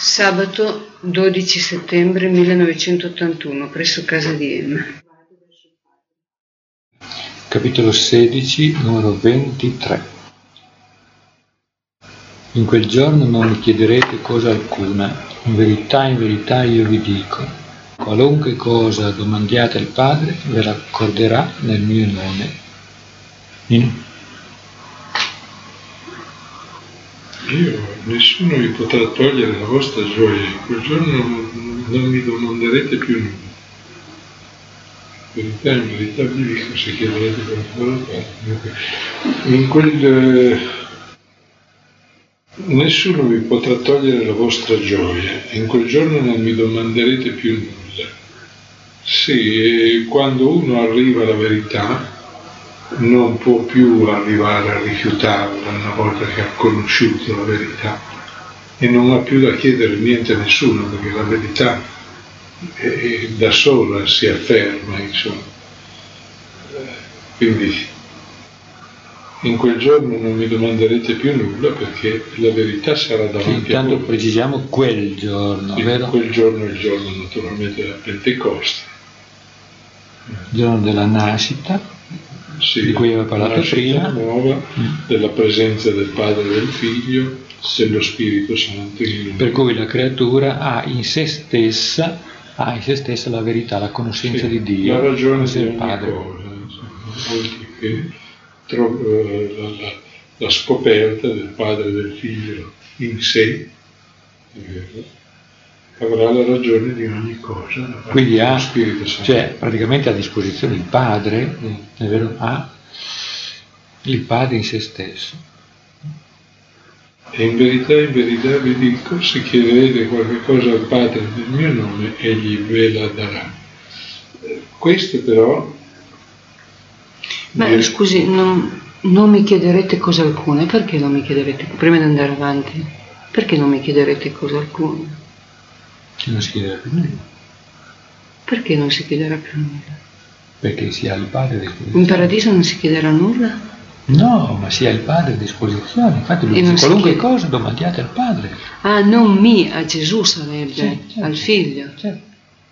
Sabato 12 settembre 1981, presso casa di Emma. Capitolo 16, numero 23. In quel giorno non mi chiederete cosa alcuna, in verità io vi dico, qualunque cosa domandiate al Padre ve la accorderà nel mio nome. Nessuno vi potrà togliere la vostra gioia, in quel giorno non mi domanderete più nulla. In verità vi dico, se chiederete qualcosa, nessuno vi potrà togliere la vostra gioia, in quel giorno non mi domanderete più nulla. Sì, quando uno arriva alla verità, non può più arrivare a rifiutarla una volta che ha conosciuto la verità e non ha più da chiedere niente a nessuno, perché la verità da sola si afferma, insomma. Quindi in quel giorno non mi domanderete più nulla, perché la verità sarà davanti a voi. Intanto precisiamo quel giorno, vero? Quel giorno è il giorno naturalmente della Pentecoste, il giorno della nascita, sì, di cui aveva parlato prima, nuova, della presenza del Padre e del Figlio, dello Spirito Santo. Per cui la creatura ha in se stessa la verità, la conoscenza di Dio, la ragione di ogni Padre. Cosa, che la scoperta del Padre e del Figlio in sé avrà la ragione di ogni cosa. Quindi ha, cioè praticamente a disposizione il Padre, è vero? Ha il Padre in se stesso. E in verità vi dico, se chiederete qualche cosa al Padre nel mio nome, egli ve la darà. Questo però... Ma scusi, non mi chiederete cosa alcuna, perché non mi chiederete, prima di andare avanti, perché non mi chiederete cosa alcuna? Che non si chiederà più nulla. Perché non si chiederà più nulla? Perché si ha il Padre a disposizione. In paradiso non si chiederà nulla? No, ma si ha il Padre a disposizione. Infatti lui dice qualunque cosa domandiate al Padre. Ah, non a Gesù sarebbe, sì, certo, al Figlio. Certo.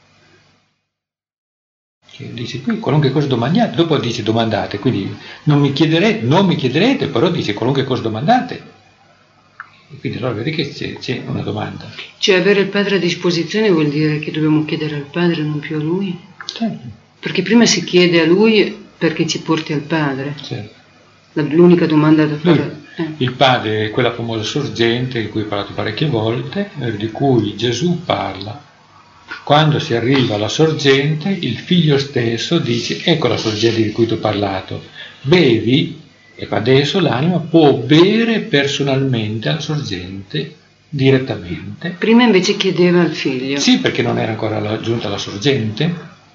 Che dice qui qualunque cosa domandiate, dopo dice domandate, quindi non mi chiederete, però dice qualunque cosa domandate. E quindi allora vedi che c'è una domanda. Cioè avere il Padre a disposizione vuol dire che dobbiamo chiedere al Padre, non più a Lui? Certo. Perché prima si chiede a Lui perché ci porti al Padre. Certo. L'unica domanda da fare. Il Padre è quella famosa sorgente di cui ho parlato parecchie volte, di cui Gesù parla. Quando si arriva alla sorgente, il Figlio stesso dice: ecco la sorgente di cui ti ho parlato, bevi. E adesso l'anima può bere personalmente alla sorgente direttamente. Prima invece chiedeva al Figlio. Sì, perché non era ancora giunta la sorgente.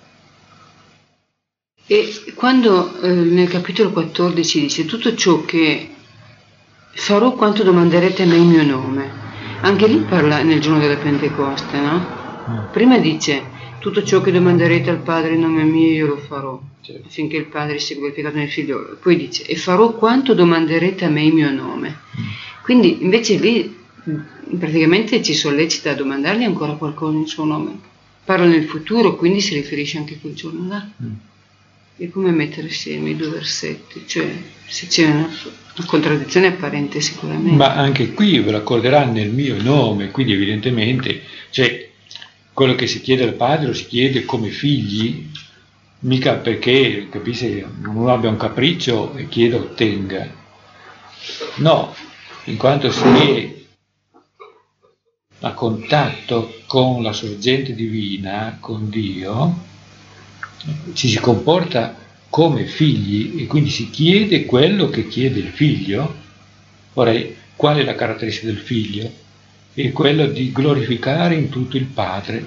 E quando nel capitolo 14 dice tutto ciò che farò quanto domanderete a me in mio nome, anche lì parla nel giorno della Pentecoste, no? Prima dice tutto ciò che domanderete al Padre in nome mio io lo farò, certo, affinché il Padre sia glorificato nel Figlio. Poi dice e farò quanto domanderete a me in mio nome. Quindi invece lì praticamente ci sollecita a domandargli ancora qualcosa in suo nome. Parla nel futuro, quindi si riferisce anche a quel giorno là. E come mettere assieme i due versetti? Cioè se c'è una contraddizione apparente sicuramente. Ma anche qui ve l'accorderà nel mio nome, quindi evidentemente quello che si chiede al Padre lo si chiede come figli, mica perché, capisci, uno abbia un capriccio e chieda ottenga. No, in quanto si è a contatto con la sorgente divina, con Dio, ci si comporta come figli e quindi si chiede quello che chiede il Figlio. Ora, qual è la caratteristica del Figlio? È quello di glorificare in tutto il Padre.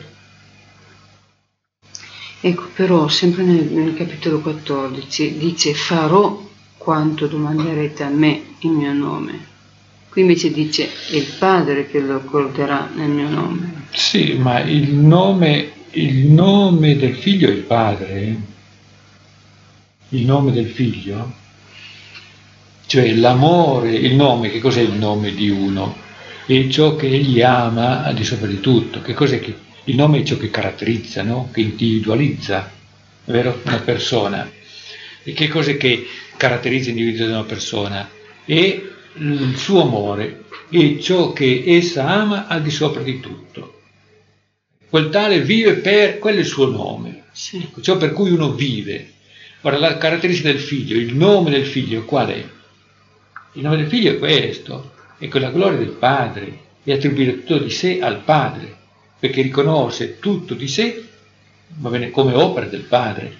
Ecco, però sempre nel capitolo 14 dice farò quanto domanderete a me in mio nome. Qui invece dice è il Padre che lo accorderà nel mio nome. Sì, ma il nome del Figlio è il Padre. Il nome del Figlio, cioè l'amore, il nome, che cos'è il nome di uno? e ciò che egli ama al di sopra di tutto. Che cos'è che il nome è ciò che caratterizza, no? Che individualizza, vero? Una persona. E che cos'è che caratterizza l'individuo di una persona? È il suo amore, e ciò che essa ama al di sopra di tutto. Quel tale vive per, quello è il suo nome, Sì. ciò per cui uno vive. Ora, la caratteristica del figlio, il nome del figlio qual è? Il nome del figlio è questo, è quella gloria del padre, e attribuire tutto di sé al padre, perché riconosce tutto di sé, va bene, come opera del padre.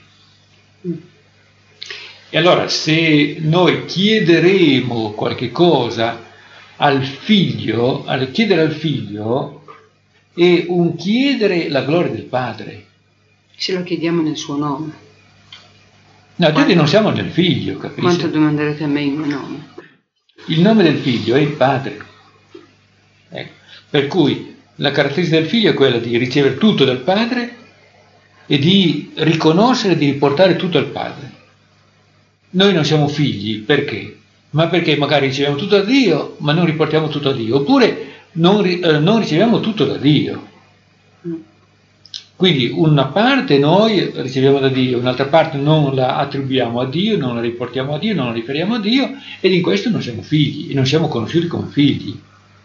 E allora, se noi chiederemo qualche cosa al figlio, chiedere al figlio è un chiedere la gloria del padre. Se lo chiediamo nel suo nome. No, tutti non siamo nel figlio, capisci? Quanto domanderete a me in mio nome? Il nome del figlio è il padre. Ecco. Per cui la caratteristica del figlio è quella di ricevere tutto dal padre e di riconoscere e di riportare tutto al padre. Noi non siamo figli, perché? Ma perché magari riceviamo tutto da Dio, ma non riportiamo tutto a Dio, oppure non riceviamo tutto da Dio. Quindi una parte noi riceviamo da Dio, un'altra parte non la attribuiamo a Dio, non la riportiamo a Dio, non la riferiamo a Dio, ed in questo non siamo figli, e non siamo conosciuti come figli.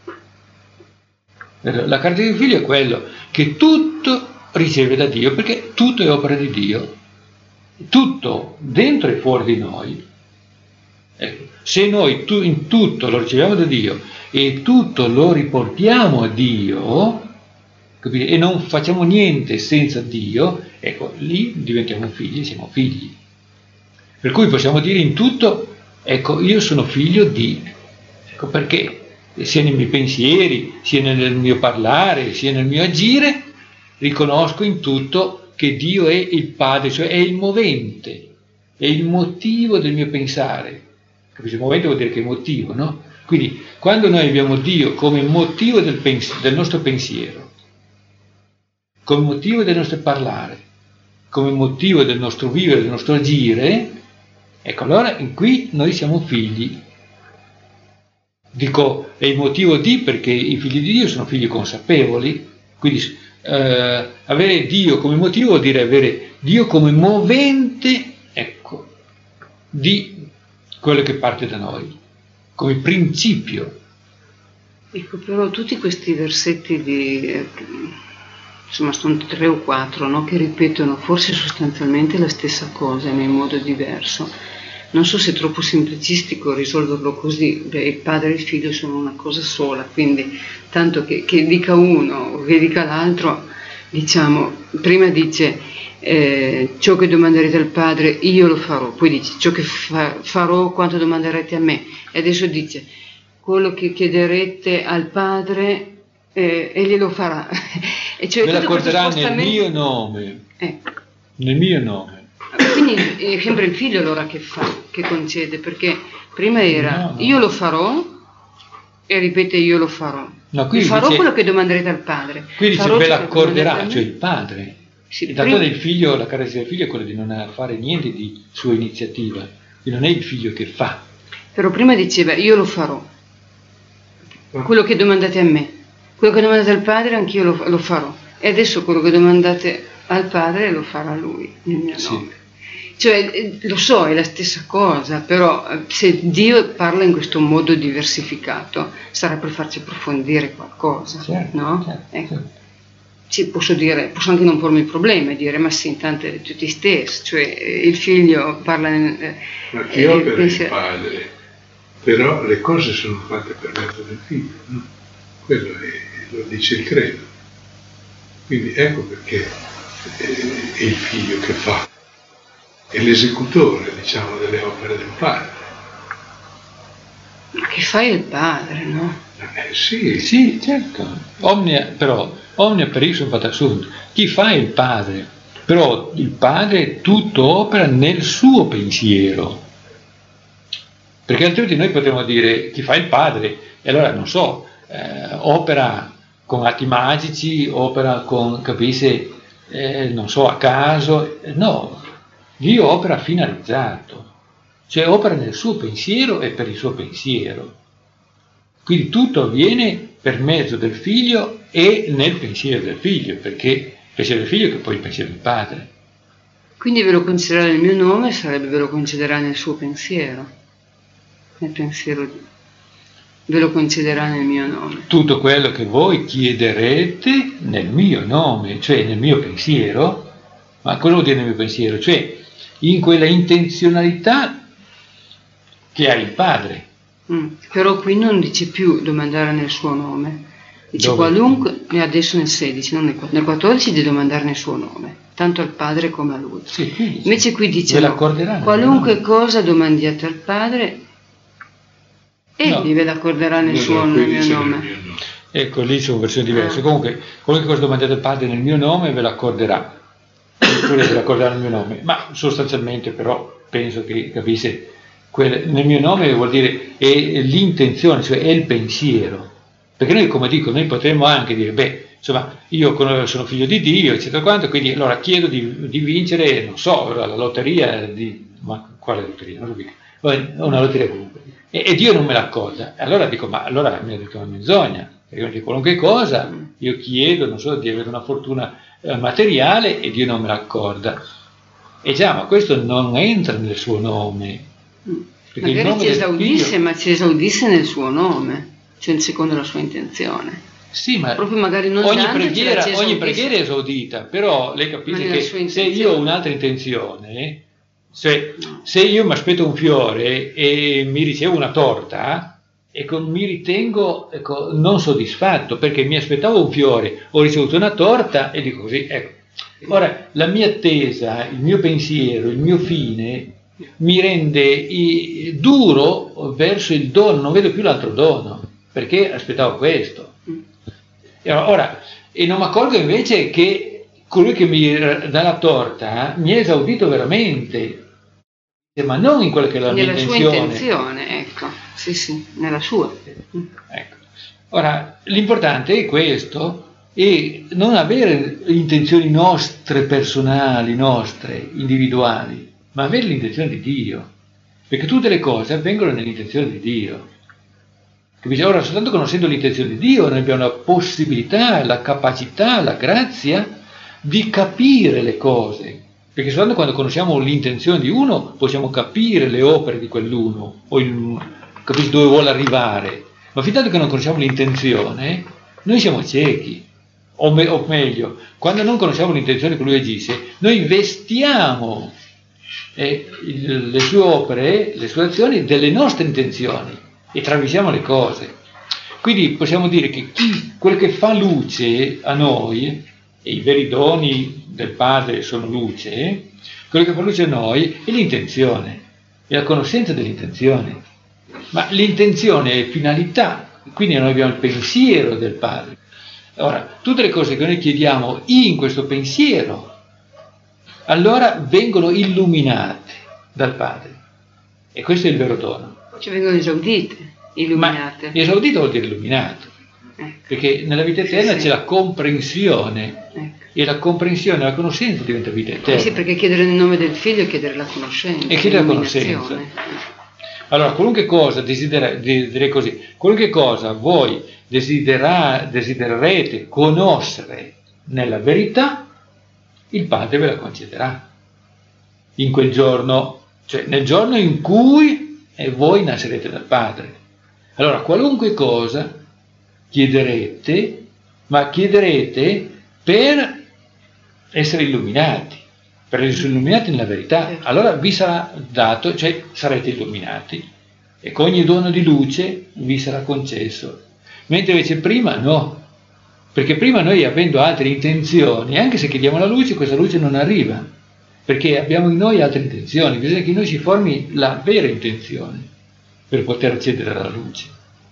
La caratteristica del figlio è quello che tutto riceve da Dio, perché tutto è opera di Dio, tutto dentro e fuori di noi. Ecco, se noi in tutto lo riceviamo da Dio e tutto lo riportiamo a Dio, capite? E non facciamo niente senza Dio, ecco, lì diventiamo figli, siamo figli. Per cui possiamo dire in tutto, ecco, io sono figlio di, ecco perché, sia nei miei pensieri, sia nel mio parlare, sia nel mio agire, riconosco in tutto che Dio è il Padre, cioè è il movente, è il motivo del mio pensare. Capisci? Il movente vuol dire che è motivo, no? Quindi quando noi abbiamo Dio come motivo del nostro pensiero, come motivo del nostro parlare, come motivo del nostro vivere, del nostro agire, ecco, allora qui noi siamo figli. Dico, è il motivo di, perché i figli di Dio sono figli consapevoli, quindi avere Dio come motivo vuol dire avere Dio come movente, ecco, di quello che parte da noi, come principio. Ecco, però tutti questi versetti insomma sono 3 o 4, no? Che ripetono forse sostanzialmente la stessa cosa ma in modo diverso. Non so se è troppo semplicistico risolverlo così. Beh, il padre e il figlio sono una cosa sola, quindi tanto che dica uno o che dica l'altro, diciamo, prima dice ciò che domanderete al padre io lo farò, poi dice ciò che farò quanto domanderete a me, e adesso dice quello che chiederete al padre egli lo farà. E cioè, ve l'accorderà nel mio nome, nel mio nome. Quindi è sempre il figlio allora che fa, che concede, perché prima era io lo farò e ripete io lo farò. No, qui farò dice, quello che domanderete al padre. Qui dice ve l'accorderà, cioè il padre. Sì, intanto del figlio, la caratteristica del figlio è quella di non fare niente di sua iniziativa, quindi non è il figlio che fa. Però prima diceva io lo farò, quello che domandate a me, quello che domandate al padre anch'io lo farò, e adesso quello che domandate al padre lo farà lui nel mio nome. Cioè, lo so, è la stessa cosa, però se Dio parla in questo modo diversificato sarà per farci approfondire qualcosa, certo, no? Certo, ecco. certo. Sì, posso anche non pormi il problema e dire ma sì, intanto è tutti stessi, cioè il figlio parla ma chi opera il padre, però le cose sono fatte per mezzo del figlio, no? Quello lo dice il credo, quindi ecco perché è il figlio che fa, è l'esecutore, diciamo, delle opere del padre. Ma che fai il padre, no? Sì, certo. Omnia per issum fata sunt. Chi fa il padre? Però il padre tutto opera nel suo pensiero. Perché altrimenti noi potremmo dire chi fa il padre, e allora non so, opera con atti magici, opera con, capisci, non so, a caso. No, Dio opera finalizzato, cioè opera nel suo pensiero e per il suo pensiero. Quindi tutto avviene per mezzo del figlio e nel pensiero del figlio, perché il pensiero del figlio è che poi il pensiero del padre. Quindi ve lo concederà nel mio nome, sarebbe ve lo concederà nel suo pensiero, nel pensiero ve lo concederà nel mio nome. Tutto quello che voi chiederete nel mio nome, cioè nel mio pensiero, ma cosa vuol dire nel mio pensiero? Cioè in quella intenzionalità che ha il padre. Però qui non dice più domandare nel suo nome, dice Dove? qualunque, adesso nel 16, non nel 14 di domandare nel suo nome, tanto al padre come a lui. Sì, qui dice, Invece qui dice ve no, l'accorderanno, qualunque cosa domandiate al padre, egli ve l'accorderà nel suo qui mio dice nome. nel mio nome. Ecco, lì sono versioni diverse. Comunque, qualunque cosa domandate al padre nel mio nome ve l'accorderà. Oppure ve l'accorderà nel mio nome. Ma sostanzialmente però penso che capisse nel mio nome vuol dire è l'intenzione, cioè è il pensiero. Perché noi, come dico, noi potremmo anche dire, beh, insomma, io sono figlio di Dio, eccetera quanto, quindi allora chiedo di vincere, non so, la lotteria ma quale lotteria? Non lo dico. Una lotteria comunque. E Dio non me l'accorda. Allora dico, ma allora mi ha detto una menzogna. Perché di qualunque cosa io chiedo, non so, di avere una fortuna materiale e Dio non me l'accorda. E già, ma questo non entra nel suo nome. Perché il Magari nome ci del esaudisse, figlio... ma ci esaudisse nel suo nome, cioè secondo la sua intenzione. Sì, ma proprio magari non ogni dandocela, preghiera è esaudita, però lei capisce che se io ho un'altra intenzione, se io mi aspetto un fiore e mi ricevo una torta, mi ritengo non soddisfatto perché mi aspettavo un fiore, ho ricevuto una torta e dico così, ecco. Ora, la mia attesa, il mio pensiero, il mio fine mi rende duro verso il dono, non vedo più l'altro dono, perché aspettavo questo. E non mi accorgo invece che colui che mi dà la torta mi ha esaudito veramente, ma non in quella che è la mia intenzione. Nella sua intenzione, ecco, sì, nella sua. Ecco. Ora, l'importante è questo, e non avere intenzioni nostre, personali, nostre, individuali, ma avere l'intenzione di Dio, perché tutte le cose avvengono nell'intenzione di Dio. Capisci? Ora, soltanto conoscendo l'intenzione di Dio, noi abbiamo la possibilità, la capacità, la grazia di capire le cose, perché soltanto quando conosciamo l'intenzione di uno possiamo capire le opere di quell'uno, o capisci dove vuole arrivare, ma fin tanto che non conosciamo l'intenzione, noi siamo ciechi. O meglio, quando non conosciamo l'intenzione che lui agisce, noi investiamo le sue opere, le sue azioni delle nostre intenzioni e travisciamo le cose. Quindi possiamo dire che quel che fa luce a noi, e i veri doni del Padre sono luce, quello che fa luce a noi è l'intenzione, è la conoscenza dell'intenzione. Ma l'intenzione è finalità, quindi noi abbiamo il pensiero del Padre. Ora, tutte le cose che noi chiediamo in questo pensiero, allora vengono illuminate dal Padre. E questo è il vero dono. Cioè vengono esaudite, illuminate. Ma esaudito vuol dire illuminato. Ecco. Perché nella vita eterna c'è la comprensione. Ecco. E la comprensione, la conoscenza diventa vita eterna. Sì, perché chiedere nel nome del figlio è chiedere la conoscenza. E chiedere la conoscenza. Allora, qualunque cosa direi così, qualunque cosa voi desidererete conoscere nella verità, il Padre ve la concederà in quel giorno, cioè nel giorno in cui voi nascerete dal Padre. Allora, qualunque cosa chiederete, ma chiederete per essere illuminati, per essere illuminati nella verità. Allora vi sarà dato, cioè sarete illuminati, e con ogni dono di luce vi sarà concesso. Mentre invece prima no, perché prima noi, avendo altre intenzioni, anche se chiediamo la luce, questa luce non arriva, perché abbiamo in noi altre intenzioni. Bisogna che in noi si formi la vera intenzione per poter accedere alla luce.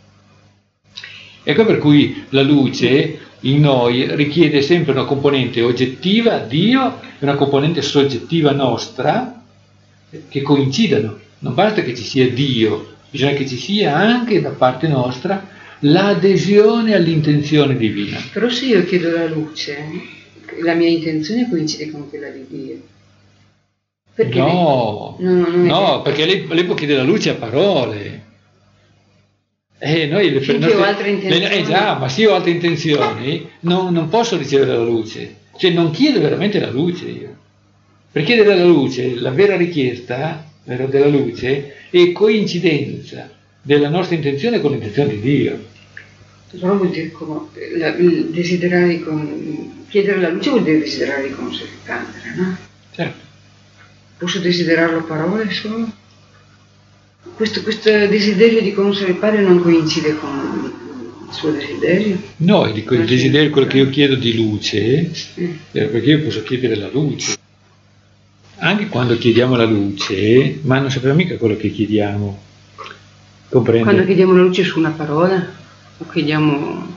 Ecco per cui la luce in noi richiede sempre una componente oggettiva, Dio, e una componente soggettiva nostra, che coincidano. Non basta che ci sia Dio, bisogna che ci sia anche da parte nostra l'adesione all'intenzione divina. Però se io chiedo la luce, la mia intenzione coincide con quella di Dio. Perché No, perché lei può chiedere la luce a parole. Noi Finché ho altre intenzioni. Già, ma se io ho altre intenzioni non posso ricevere la luce, cioè non chiedo veramente la luce io. Per chiedere la luce, la vera richiesta della luce è coincidenza della nostra intenzione con l'intenzione di Dio. Però vuol dire desiderare chiedere la luce vuol dire desiderare di conoscere il Padre, no? Certo. Posso desiderarlo a parole solo? Questo desiderio di conoscere il Padre non coincide con il suo desiderio? No, dico il desiderio, quello che io chiedo di luce, perché io posso chiedere la luce. Anche quando chiediamo la luce, ma non sappiamo mica quello che chiediamo. Comprende? Quando chiediamo la luce su una parola, o chiediamo...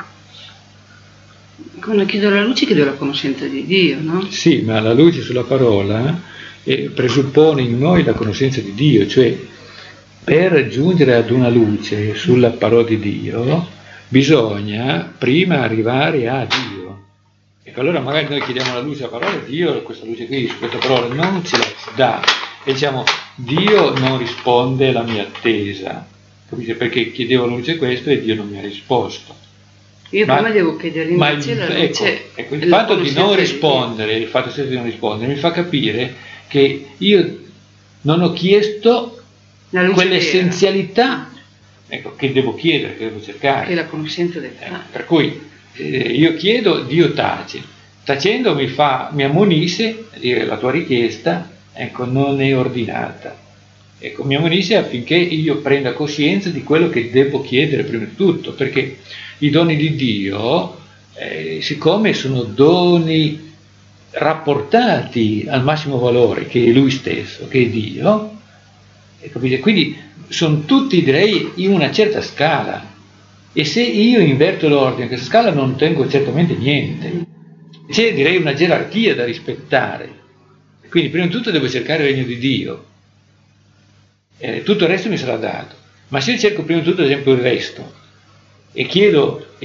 Quando chiedo la luce chiedo la conoscenza di Dio, no? Sì, ma la luce sulla parola presuppone in noi la conoscenza di Dio, cioè per giungere ad una luce sulla parola di Dio bisogna prima arrivare a Dio. Ecco, allora magari noi chiediamo la luce alla parola, Dio questa luce qui, su questa parola non ce la dà, e diciamo Dio non risponde alla mia attesa, capisci? Perché chiedevo la luce questo e Dio non mi ha risposto. Io prima devo chiedere invece la luce. Ecco, il fatto di non rispondere, il fatto stesso di non rispondere mi fa capire che io non ho chiesto quell'essenzialità, ecco, che devo chiedere, che devo cercare. Che è la conoscenza del Padre. Per cui io chiedo, Dio tace. Tacendo mi ammonisce a dire la tua richiesta, ecco, non è ordinata. Ecco, mi ammonisce affinché io prenda coscienza di quello che devo chiedere prima di tutto, perché i doni di Dio, siccome sono doni rapportati al massimo valore, che è Lui stesso, che è Dio, capite? Quindi sono tutti, direi, in una certa scala, e se io inverto l'ordine in questa scala non ottengo certamente niente. C'è, direi, una gerarchia da rispettare, quindi prima di tutto devo cercare il regno di Dio, tutto il resto mi sarà dato. Ma se io cerco prima di tutto, ad esempio, il resto e chiedo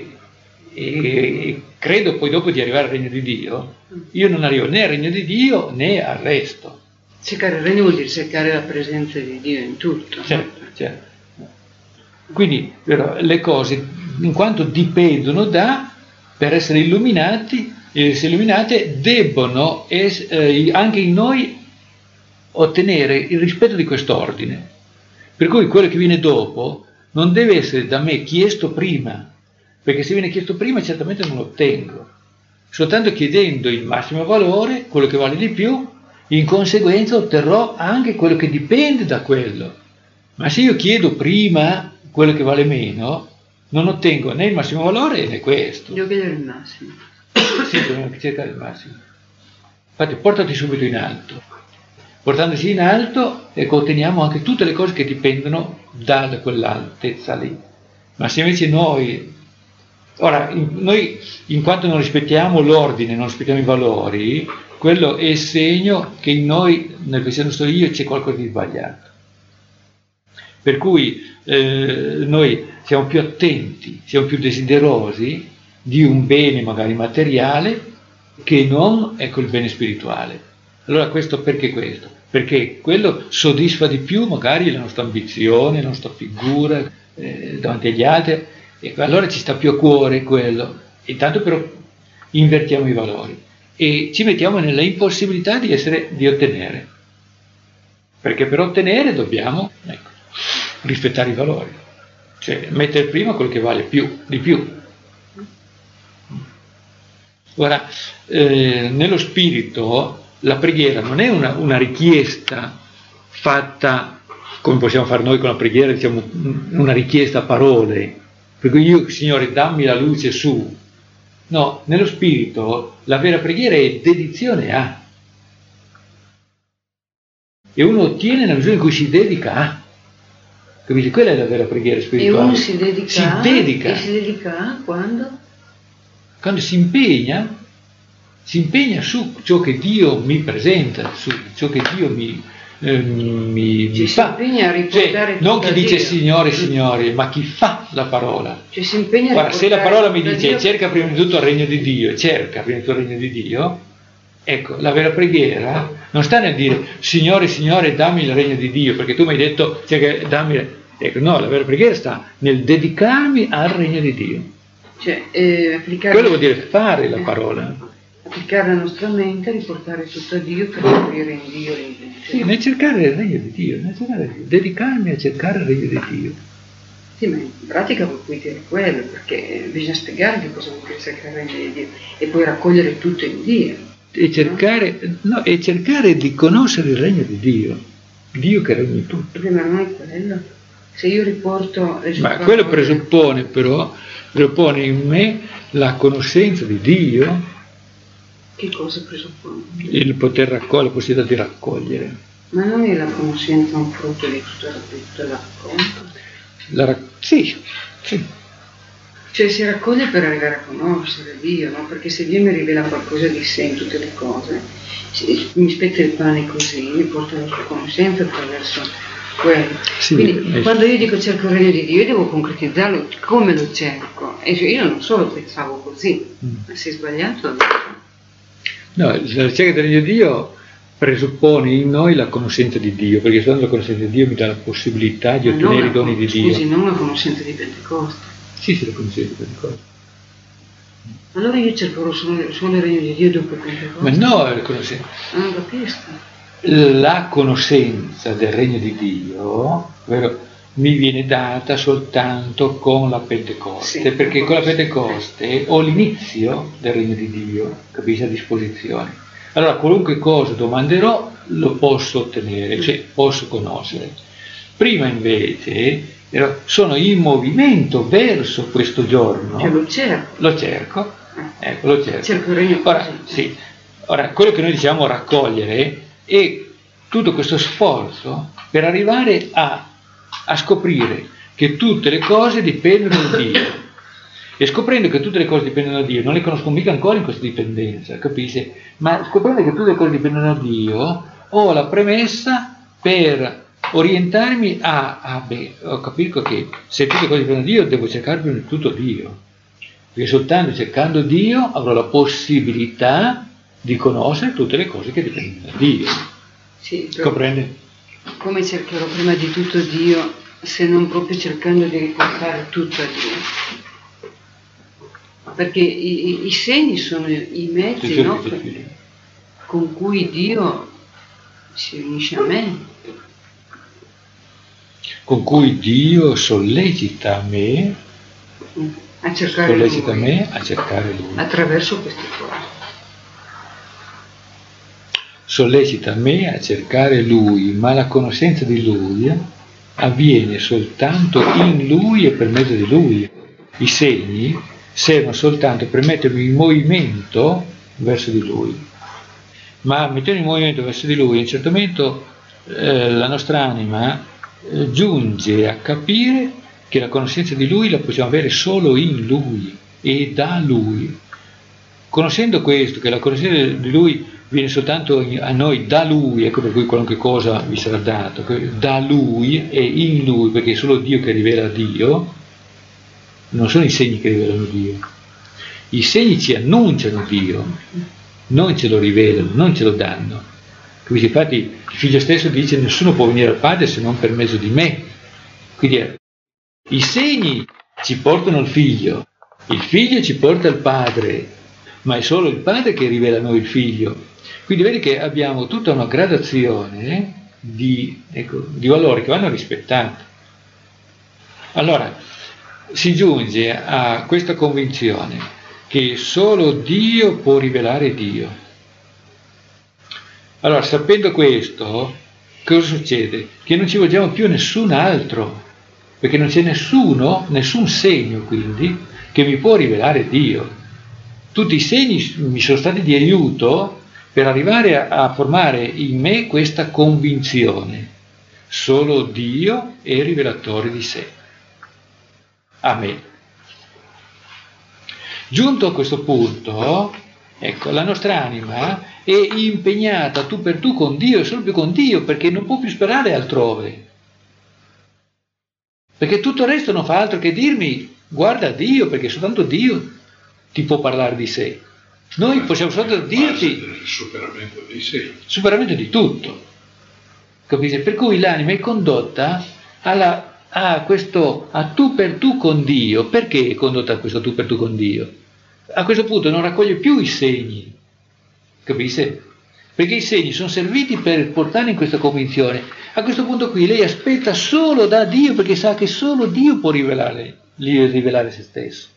e credo poi dopo di arrivare al regno di Dio, io non arrivo né al regno di Dio né al resto. Cercare il regno vuol dire cercare la presenza di Dio in tutto. Certo, certo. Quindi però, le cose, in quanto dipendono per essere illuminate, debbono anche in noi ottenere il rispetto di quest'ordine. Per cui quello che viene dopo non deve essere da me chiesto prima, perché se viene chiesto prima certamente non lo ottengo. Soltanto chiedendo il massimo valore, quello che vale di più, in conseguenza otterrò anche quello che dipende da quello. Ma se io chiedo prima quello che vale meno, non ottengo né il massimo valore né questo. Devo chiedere il massimo. Sì, dobbiamo cercare il massimo. Infatti portati subito in alto. Portandoci in alto, ecco, otteniamo anche tutte le cose che dipendono da quell'altezza lì. Ma se invece noi in quanto non rispettiamo l'ordine, non rispettiamo i valori, quello è segno che in noi, nel pensiero nostro io, c'è qualcosa di sbagliato. Per cui noi siamo più attenti, siamo più desiderosi di un bene magari materiale che non, ecco, il bene spirituale. Allora questo perché questo? Perché quello soddisfa di più magari la nostra ambizione, la nostra figura davanti agli altri, e allora ci sta più a cuore quello. Intanto però invertiamo i valori e ci mettiamo nella impossibilità di ottenere, perché per ottenere dobbiamo, ecco, rispettare i valori, cioè mettere prima quello che vale di più. Ora, nello spirito la preghiera non è una richiesta fatta come possiamo fare noi con la preghiera, diciamo una richiesta a parole, per cui io, Signore, dammi la luce su. No, nello spirito la vera preghiera è dedizione a, e uno ottiene nella misura in cui si dedica a. Capite? Quella è la vera preghiera spirituale. E uno si dedica. E si dedica a quando? Quando si impegna su ciò che Dio mi presenta, su ciò che Dio mi fa. Si impegna a riportare, non chi dice Signore, Signore, ma chi fa la parola. Si impegna a Guarda, se la parola mi dice Dio... cerca prima di tutto il regno di Dio, ecco, la vera preghiera non sta nel dire Signore, Signore, dammi il regno di Dio, perché tu mi hai detto dammi, Ecco, no, la vera preghiera sta nel dedicarmi al regno di Dio. Cioè, applicare... Quello vuol dire fare la parola. Applicare la nostra mente, riportare tutto a Dio per scoprire in Dio l'intenzione. Sì, nel cercare il regno di Dio, dedicarmi a cercare il regno di Dio. Sì, ma in pratica puoi dire quello, perché bisogna spiegare che cosa vuol dire cercare il regno di Dio e poi raccogliere tutto in Dio. E cercare di conoscere il regno di Dio, Dio che regna in tutto. Ma non è quello. Se io riporto... Ma quello presuppone in me la conoscenza di Dio. Che cosa presuppone? Il poter raccogliere, la possibilità di raccogliere. Ma non è la conoscenza un frutto di tutto il racconto? Sì. Cioè si raccoglie per arrivare a conoscere Dio, no? Perché se Dio mi rivela qualcosa di sé in tutte le cose, mi spezza il pane così, mi porta alla sua conoscenza attraverso quello. Sì, quindi quando io dico cerco il regno di Dio, io devo concretizzarlo. Come lo cerco? E io non solo pensavo così, ma sei sbagliato? No, la ricerca del regno di Dio presuppone in noi la conoscenza di Dio, perché soltanto la conoscenza di Dio mi dà la possibilità di ottenere i doni di Dio. Scusi, non la conoscenza di Pentecoste. Sì, la conoscenza di Pentecoste. Allora io cercherò solo il regno di Dio dopo Pentecoste. Ma no, la conoscenza. Non capisco. La conoscenza del regno di Dio, vero, mi viene data soltanto con la Pentecoste, sì, perché con la Pentecoste ho l'inizio del regno di Dio, capisci, a disposizione. Allora qualunque cosa domanderò lo posso ottenere, cioè posso conoscere. Prima invece sono in movimento verso questo giorno. Cioè lo cerco. Lo cerco. Cerco il regno. Ora, quello che noi diciamo raccogliere è tutto questo sforzo per arrivare a scoprire che tutte le cose dipendono da Dio. E scoprendo che tutte le cose dipendono da Dio, non le conosco mica ancora in questa dipendenza, capisci? Ma scoprendo che tutte le cose dipendono da Dio, ho la premessa per orientarmi ho capito che se tutte le cose dipendono da Dio, devo cercare prima di tutto Dio. Perché soltanto cercando Dio avrò la possibilità di conoscere tutte le cose che dipendono da Dio. Sì, comprende? Come cercherò prima di tutto Dio se non proprio cercando di riportare tutto a Dio? Perché i segni sono i mezzi, no? Con cui Dio si unisce a me. Con cui Dio sollecita me a cercare Lui. Attraverso queste cose. Sollecita me a cercare Lui, ma la conoscenza di Lui avviene soltanto in Lui e per mezzo di Lui. I segni servono soltanto per mettermi in movimento verso di Lui. Ma mettendo in movimento verso di Lui, a un certo momento la nostra anima giunge a capire che la conoscenza di Lui la possiamo avere solo in Lui e da Lui. Conoscendo questo, che la conoscenza di Lui viene soltanto a noi da Lui, ecco per cui qualunque cosa vi sarà dato, da Lui e in Lui, perché è solo Dio che rivela Dio, non sono i segni che rivelano Dio. I segni ci annunciano Dio, non ce lo rivelano, non ce lo danno. Quindi infatti il Figlio stesso dice: nessuno può venire al Padre se non per mezzo di me. Quindi i segni ci portano il Figlio ci porta al Padre, ma è solo il Padre che rivela a noi il Figlio. Quindi vedi che abbiamo tutta una gradazione di valori che vanno rispettati. Allora si giunge a questa convinzione che solo Dio può rivelare Dio. Allora, sapendo questo, cosa succede? Che non ci volgiamo più a nessun altro, perché non c'è nessun segno quindi che mi può rivelare Dio. Tutti i segni mi sono stati di aiuto per arrivare a formare in me questa convinzione. Solo Dio è rivelatore di sé. A me. Giunto a questo punto, ecco, la nostra anima è impegnata tu per tu con Dio e solo più con Dio, perché non può più sperare altrove. Perché tutto il resto non fa altro che dirmi: guarda Dio, perché soltanto Dio ti può parlare di sé. Noi possiamo soltanto dirti il superamento di sé. Superamento di tutto. Capisci? Per cui l'anima è condotta alla a tu per tu con Dio. Perché è condotta a questo tu per tu con Dio? A questo punto non raccoglie più i segni, capisce? Perché i segni sono serviti per portare in questa convinzione. A questo punto qui lei aspetta solo da Dio, perché sa che solo Dio può rivelare se stesso.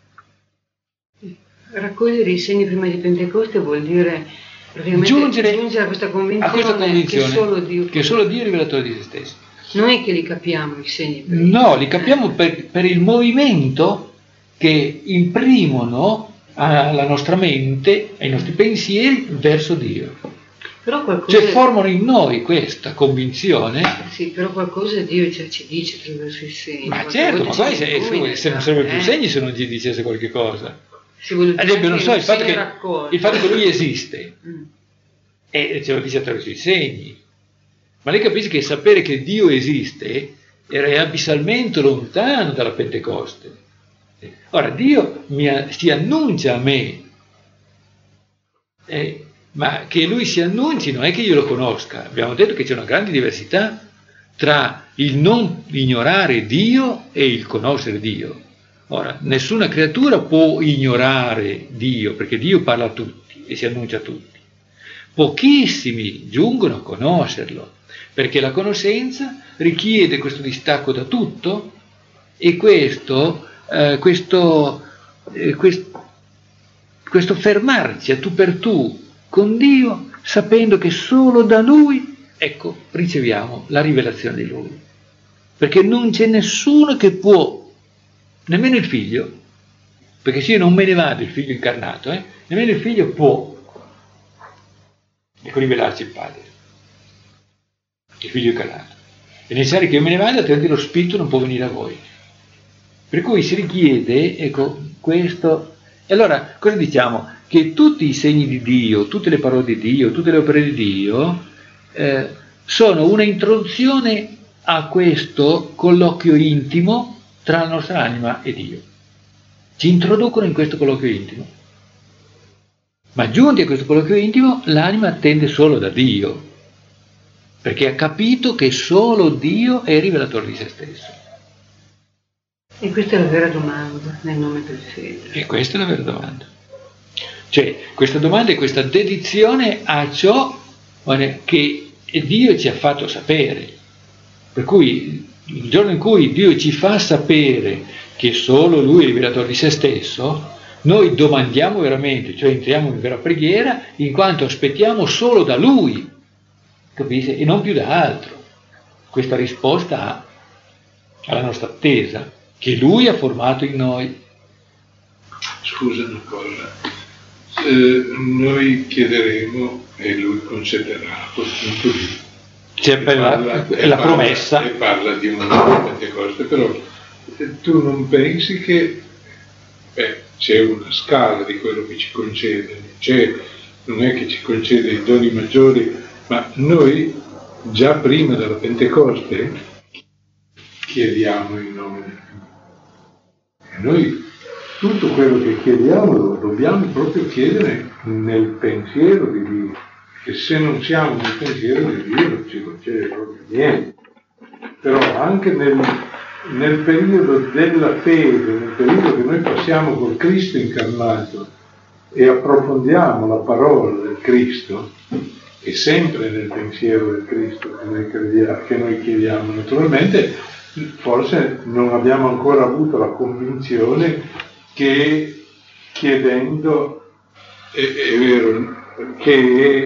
Raccogliere i segni prima di Pentecoste vuol dire praticamente giungere a questa convinzione, che solo Dio è rivelatore di se stesso. Non è che li capiamo i segni. No, li capiamo per il movimento che imprimono alla nostra mente, ai nostri pensieri verso Dio. Però qualcosa... Cioè formano in noi questa convinzione. Sì, però qualcosa Dio già ci dice attraverso i segni. Ma certo, ma poi se non serve più segni se non ci dicesse qualche cosa. Ad esempio, non so, il fatto che lui esiste, e ce lo dice attraverso i segni. Ma lei capisce che sapere che Dio esiste era abissalmente lontano dalla Pentecoste. Ora, Dio si annuncia a me, ma che Lui si annunci non è che io lo conosca. Abbiamo detto che c'è una grande diversità tra il non ignorare Dio e il conoscere Dio. Ora, nessuna creatura può ignorare Dio, perché Dio parla a tutti e si annuncia a tutti. Pochissimi giungono a conoscerlo, perché la conoscenza richiede questo distacco da tutto e questo fermarci a tu per tu con Dio, sapendo che solo da Lui, ecco, riceviamo la rivelazione di Lui. Perché non c'è nessuno che può, nemmeno il figlio, perché se io non me ne vado, il figlio incarnato, nemmeno il figlio può, ecco, rivelarci il Padre, il figlio incarnato. È necessario che io me ne vada, altrimenti lo spirito non può venire a voi. Per cui si richiede, ecco, questo. E allora, cosa diciamo? Che tutti i segni di Dio, tutte le parole di Dio, tutte le opere di Dio sono una introduzione a questo colloquio intimo tra la nostra anima e Dio. Ci introducono in questo colloquio intimo. Ma giunti a questo colloquio intimo, l'anima attende solo da Dio, perché ha capito che solo Dio è il rivelatore di se stesso. E questa è la vera domanda nel nome del fede. E questa è la vera domanda. Cioè, questa domanda è questa dedizione a ciò che Dio ci ha fatto sapere. Per cui il giorno in cui Dio ci fa sapere che solo Lui è il rivelatore di se stesso, noi domandiamo veramente, cioè entriamo in vera preghiera, in quanto aspettiamo solo da Lui, capisci? E non più da altro. Questa risposta alla nostra attesa che Lui ha formato in noi. Scusa una cosa, noi chiederemo e Lui concederà, appunto lì. C'è la promessa. E parla di un momento di Pentecoste, però tu non pensi che c'è una scala di quello che ci concede, non è che ci concede i doni maggiori, ma noi già prima della Pentecoste chiediamo in nome del Figlio. E noi tutto quello che chiediamo lo dobbiamo proprio chiedere nel pensiero di Dio, che se non siamo nel pensiero di Dio non ci concede proprio niente. Però anche nel periodo della fede, nel periodo che noi passiamo col Cristo incarnato e approfondiamo la parola del Cristo, è sempre nel pensiero del Cristo che noi chiediamo. Naturalmente forse non abbiamo ancora avuto la convinzione che chiedendo è vero che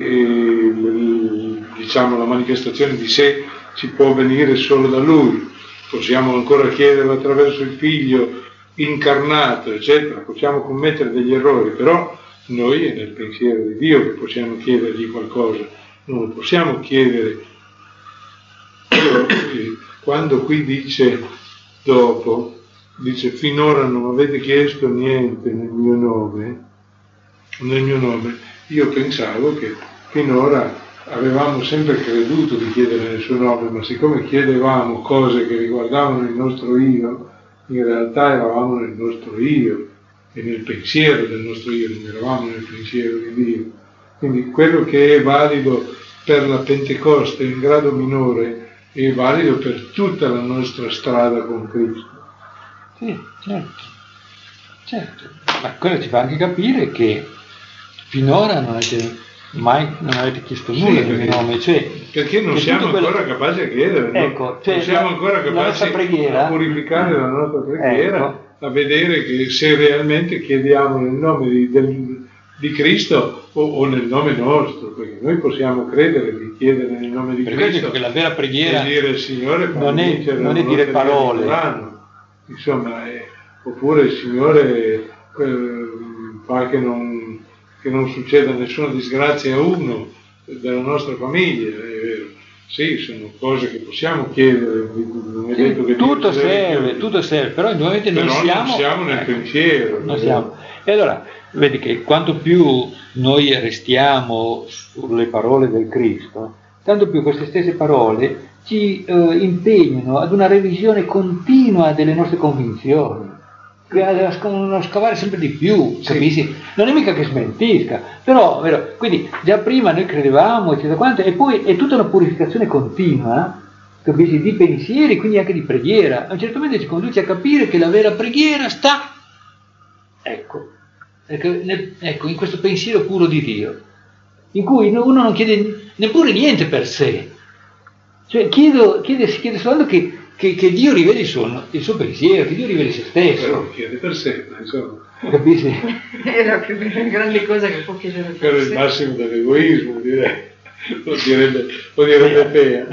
diciamo la manifestazione di sé ci può venire solo da Lui. Possiamo ancora chiederlo attraverso il Figlio incarnato, eccetera, possiamo commettere degli errori, però noi è nel pensiero di Dio che possiamo chiedergli qualcosa, non lo possiamo chiedere. Quando qui dice finora non avete chiesto niente nel mio nome, io pensavo che finora avevamo sempre creduto di chiedere nel suo nome, ma siccome chiedevamo cose che riguardavano il nostro io, in realtà eravamo nel nostro io e nel pensiero del nostro io, non eravamo nel pensiero di Dio. Quindi quello che è valido per la Pentecoste in grado minore è valido per tutta la nostra strada con Cristo. Sì, certo, ma quello ci fa anche capire che finora non avete chiesto nulla Sì, nel mio nome, cioè, perché non siamo ancora capaci a chiedere, ecco, cioè, non siamo ancora capaci a purificare la nostra preghiera, ecco, a vedere che se realmente chiediamo nel nome di Cristo o nel nome nostro, perché noi possiamo credere di chiedere nel nome di Cristo, dico che la vera preghiera e dire Signore non è dire parole, insomma, oppure il Signore fa che non succeda nessuna disgrazia a uno della nostra famiglia, è vero. Sì, sono cose che possiamo chiedere, non è detto che tutto serve, però indubbiamente non siamo nel pensiero. Non siamo. E allora, vedi che quanto più noi restiamo sulle parole del Cristo, tanto più queste stesse parole ci impegnano ad una revisione continua delle nostre convinzioni, a scavare sempre di più, capisci? Sì. Non è mica che smentisca, però, vero? Quindi già prima noi credevamo, eccetera quanto, e poi è tutta una purificazione continua, capisci? Di pensieri, quindi anche di preghiera. A un certo momento ci conduce a capire che la vera preghiera sta, ecco, in questo pensiero puro di Dio, in cui uno non chiede neppure niente per sé, cioè si chiede soltanto che Dio riveli il suo pensiero, che Dio riveli se stesso. Però chiede per sé, insomma. Capisci? È la più grande cosa che può chiedere per sé. Però il massimo dell'egoismo, direi. Lo direbbe Pea.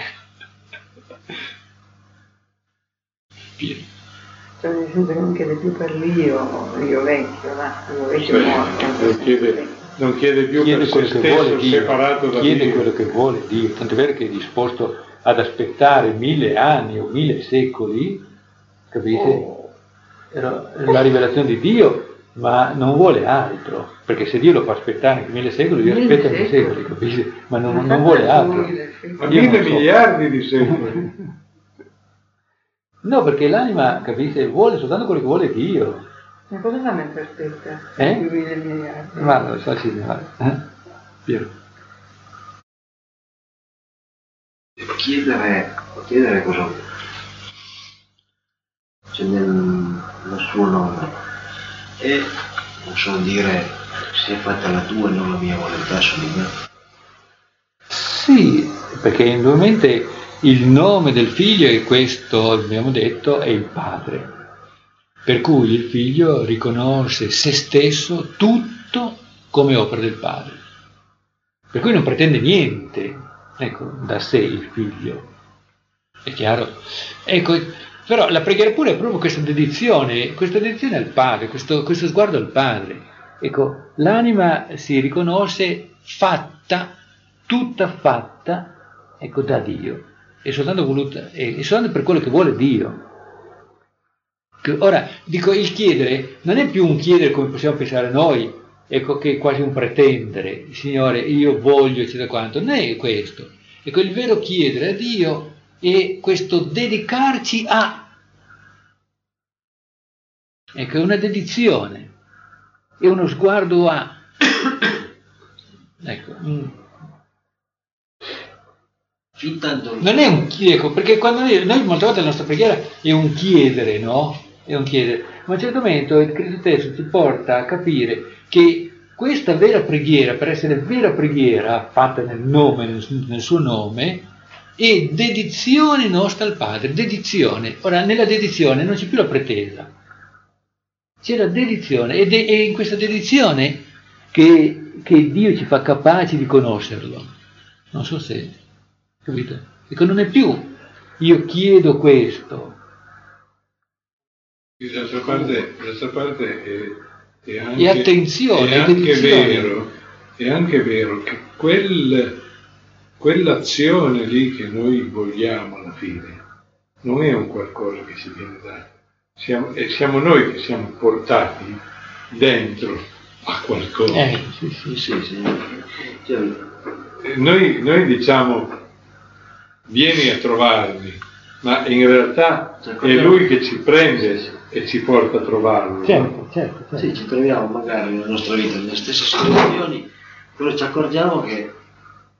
Cioè nel senso che non chiede più per l'io vecchio, morto. Non chiede più per se stesso, separato da Dio. Chiede quello che vuole Dio, tanto è vero che è disposto ad aspettare 1000 anni o 1000 secoli, capite? La rivelazione di Dio, ma non vuole altro, perché se Dio lo fa aspettare anche 1000 secoli, Dio aspetta 1000 secoli, capite? Ma non vuole altro. Ma 1000 miliardi di secoli. No, perché l'anima, capite, vuole soltanto quello che vuole Dio. Ma cosa fa mentre aspetta? Più 1000 miliardi. Ma lo sa signore. Piero. Chiedere cosa c'è nel suo nome e non so dire se è fatta la tua e non la mia volontà su di me. Sì, perché indubbiamente il nome del figlio, e questo abbiamo detto, è il Padre, per cui il figlio riconosce se stesso tutto come opera del Padre, per cui non pretende niente, ecco, da sé il figlio, è chiaro? Ecco, però la preghiera pure è proprio questa dedizione al Padre, questo sguardo al Padre. Ecco, l'anima si riconosce tutta fatta, ecco, da Dio, è soltanto per quello che vuole Dio. Ora, dico, il chiedere non è più un chiedere come possiamo pensare noi, ecco, che è quasi un pretendere, Signore, io voglio, eccetera quanto, non è questo. Ecco, il vero chiedere a Dio è questo dedicarci a, ecco, è una dedizione, è uno sguardo a, ecco. Non è un chiedere, perché quando noi molte volte la nostra preghiera è un chiedere, no? È un chiedere, ma a un certo momento il Cristo stesso ci porta a capire che questa vera preghiera, per essere vera preghiera fatta nel suo nome, è dedizione nostra al Padre, dedizione. Ora, nella dedizione non c'è più la pretesa, c'è la dedizione, ed è in questa dedizione che Dio ci fa capaci di conoscerlo. Non so se, capite? Ecco, non è più io chiedo questo. D'altra parte è anche, e attenzione, è anche vero che quell'azione lì che noi vogliamo alla fine non è un qualcosa che ci viene dato, siamo noi che siamo portati dentro a qualcosa. Sì. Noi diciamo vieni a trovarmi, ma in realtà è lui che ci prende e ci porta a trovarlo. Certo. Sì, ci troviamo magari nella nostra vita nelle stesse situazioni, però ci accorgiamo che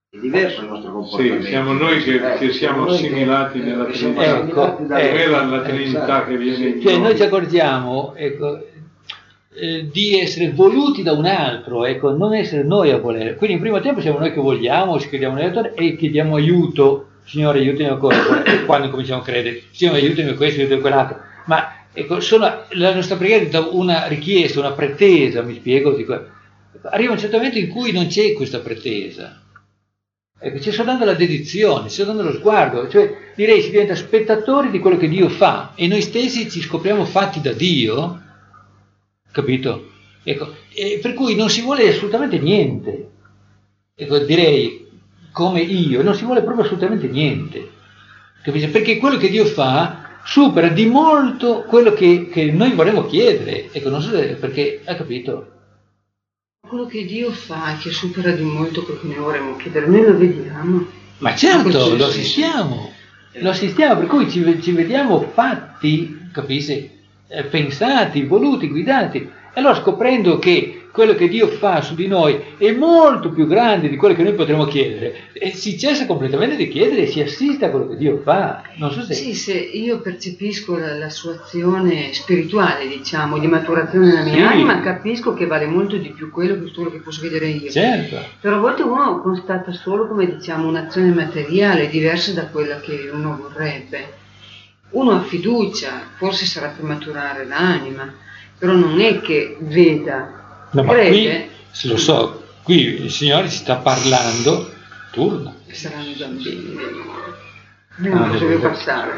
È diverso il nostro comportamento. Sì, siamo noi che siamo assimilati nella Trinità. È la Trinità che viene in Cioè noi ci accorgiamo, ecco, di essere voluti da un altro, ecco, non essere noi a volere. Quindi in primo tempo siamo noi che vogliamo, ci crediamo nell'autore e chiediamo aiuto. Signore, aiutami ancora, quando cominciamo a credere, Signore, aiutami questo, aiutami quell'altro. Ma ecco, la nostra preghiera diventa una richiesta, una pretesa, mi spiego. Arriva un certo momento in cui non c'è questa pretesa. Ecco, ci sta dando la dedizione, ci sta dando lo sguardo, cioè direi si diventa spettatori di quello che Dio fa e noi stessi ci scopriamo fatti da Dio, capito? Ecco, e per cui non si vuole assolutamente niente. Ecco, direi, come io, non si vuole proprio assolutamente niente, capite? Perché quello che Dio fa supera di molto quello che noi vorremmo chiedere, ecco, non so se, perché, hai capito? Quello che Dio fa è che supera di molto quello che noi vorremmo chiedere, noi lo vediamo. Ma certo, lo assistiamo, per cui ci vediamo fatti, capisci, pensati, voluti, guidati. E allora scoprendo che quello che Dio fa su di noi è molto più grande di quello che noi potremmo chiedere, e si cessa completamente di chiedere e si assiste a quello che Dio fa. Non so se... Sì, se io percepisco la sua azione spirituale, diciamo, di maturazione nella mia anima, capisco che vale molto di più quello che posso vedere io. Certo. Però a volte uno constata solo, come diciamo, un'azione materiale diversa da quella che uno vorrebbe. Uno ha fiducia, forse sarà per maturare l'anima, però non è che veda. No, ma qui, se lo so, qui il Signore ci sta parlando, turno. Saranno i bambini, non posso passare.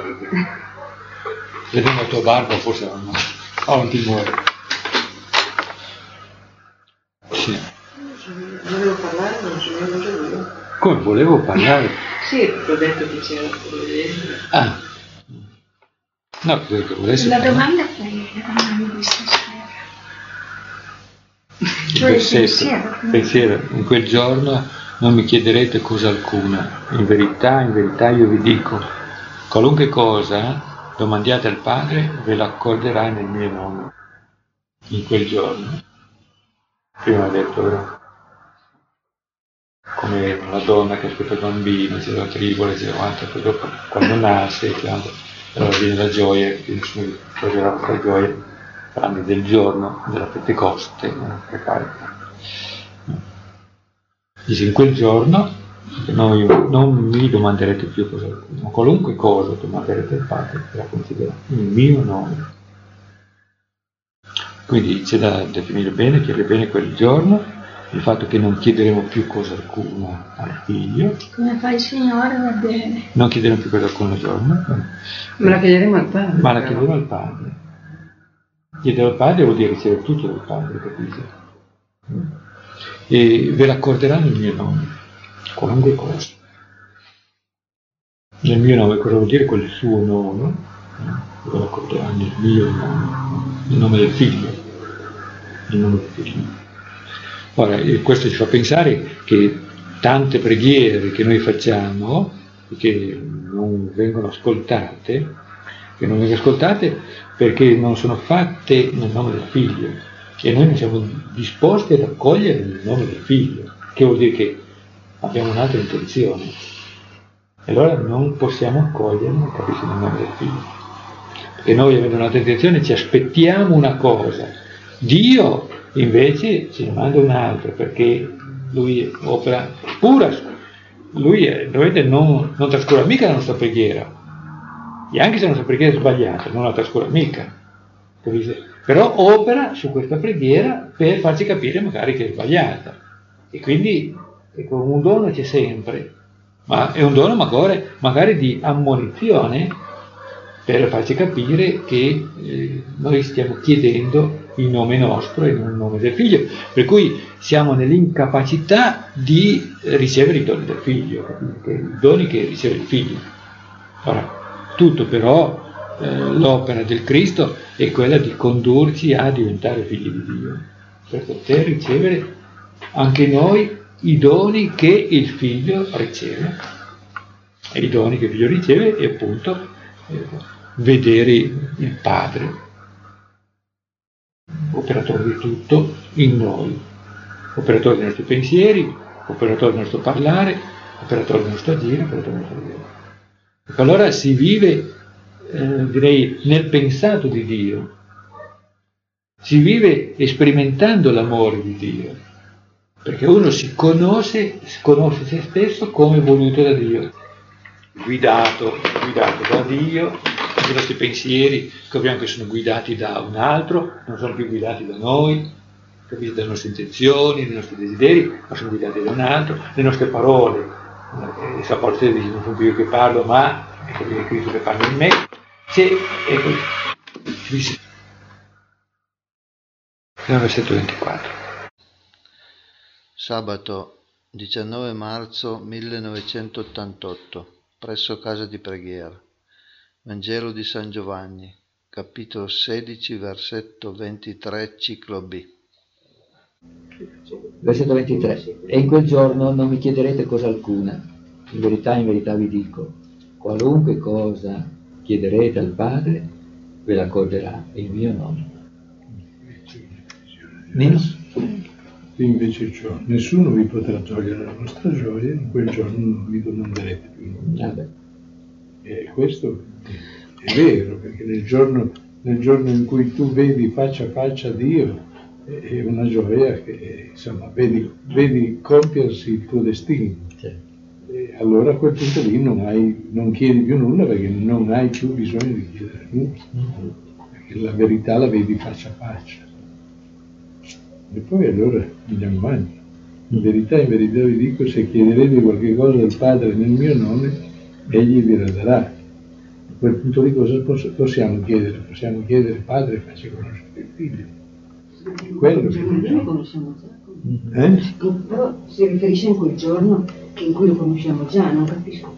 Vedendo la tua barba, forse non ti muore. Sì. Volevo parlare, non ci vedo già lui. Come volevo parlare? Sì, ho detto che c'era quello vedere. Ah. No, credo che volessi La parlare. domanda poi eravamo di stasera. Il pensiero, in quel giorno non mi chiederete cosa alcuna, in verità io vi dico, qualunque cosa domandiate al Padre ve l'accorderà nel mio nome. In quel giorno, prima ha detto, vero? Come la donna che aspetta il bambino, c'è la tribola, c'è quanto, poi dopo quando nasce, allora viene la gioia, che nessuno troverà questa gioia, tranne del giorno della Pentecoste, dice in quel giorno non mi domanderete più cosa alcuna, qualunque cosa domanderete al Padre ve la concederà in mio nome. Quindi c'è da definire bene, chiedere bene quel giorno, il fatto che non chiederemo più cosa alcuna al Figlio. Come fa il Signore va bene. Non chiederemo più cosa alcuna al giorno. Ma la chiederemo al Padre. Ma la chiederemo al Padre. Chiedere al Padre vuol dire ricevere tutto dal Padre, capite? E ve l'accorderanno nel mio nome, qualunque cosa. Nel mio nome, cosa vuol dire quel suo nome? Ve l'accorderanno nel mio nome, nel nome del Figlio. Nel nome del Figlio. Ora, questo ci fa pensare che tante preghiere che noi facciamo, che non vengono ascoltate perché non sono fatte nel nome del Figlio e noi non siamo disposti ad accogliere nel nome del Figlio, che vuol dire che abbiamo un'altra intenzione e allora non possiamo accoglierlo, capisci, nel nome del Figlio, perché noi avendo un'altra intenzione ci aspettiamo una cosa, Dio invece ce ne manda un'altra perché lui opera pura, lui non trascura mica la nostra preghiera. E anche se la nostra preghiera è sbagliata, non la trascura mica, capite? Però opera su questa preghiera per farci capire magari che è sbagliata. E quindi ecco, un dono c'è sempre, ma è un dono magari di ammonizione per farci capire che noi stiamo chiedendo il nome nostro e non il nome del Figlio, per cui siamo nell'incapacità di ricevere i doni del Figlio, capite? I doni che riceve il Figlio. Ora, tutto però l'opera del Cristo è quella di condurci a diventare figli di Dio, per poter ricevere anche noi i doni che il Figlio riceve. E i doni che il Figlio riceve è appunto vedere il Padre, operatore di tutto in noi, operatore dei nostri pensieri, operatore del nostro parlare, operatore del nostro agire, operatore del nostro vivere. Ecco, allora si vive, direi, nel pensato di Dio, si vive sperimentando l'amore di Dio, perché uno si conosce se stesso come voluto da Dio, guidato da Dio. I nostri pensieri scopriamo che sono guidati da un altro, non sono più guidati da noi, capite, dalle nostre intenzioni, dai nostri desideri, ma sono guidati da un altro. Le nostre parole, San Paolo dice, non sono più io che parlo, ma è Cristo che parla in me. Versetto 24. Sabato 19 marzo 1988, presso casa di preghiera. Vangelo di San Giovanni, capitolo 16, versetto 23, ciclo B. Versetto 23. E in quel giorno non mi chiederete cosa alcuna. In verità vi dico, qualunque cosa chiederete al Padre, ve l'accorderà in mio nome. Nino? Invece ciò, nessuno vi potrà togliere la vostra gioia, in quel giorno non vi domanderete più nulla. E questo è vero, perché nel giorno in cui tu vedi faccia a faccia Dio, è una gioia che, insomma, vedi compiersi il tuo destino. E allora a quel punto lì non chiedi più nulla, perché non hai più bisogno di chiedere nulla, perché la verità la vedi faccia a faccia. E poi allora andiamo avanti. In verità vi dico, se chiederete qualche cosa al Padre nel mio nome, egli vi la darà. A quel punto lì cosa possiamo chiedere? Possiamo chiedere Padre, faccia conoscere il Figlio. È quello che lo conosciamo già. Però si riferisce in quel giorno in cui lo conosciamo già, non capisco.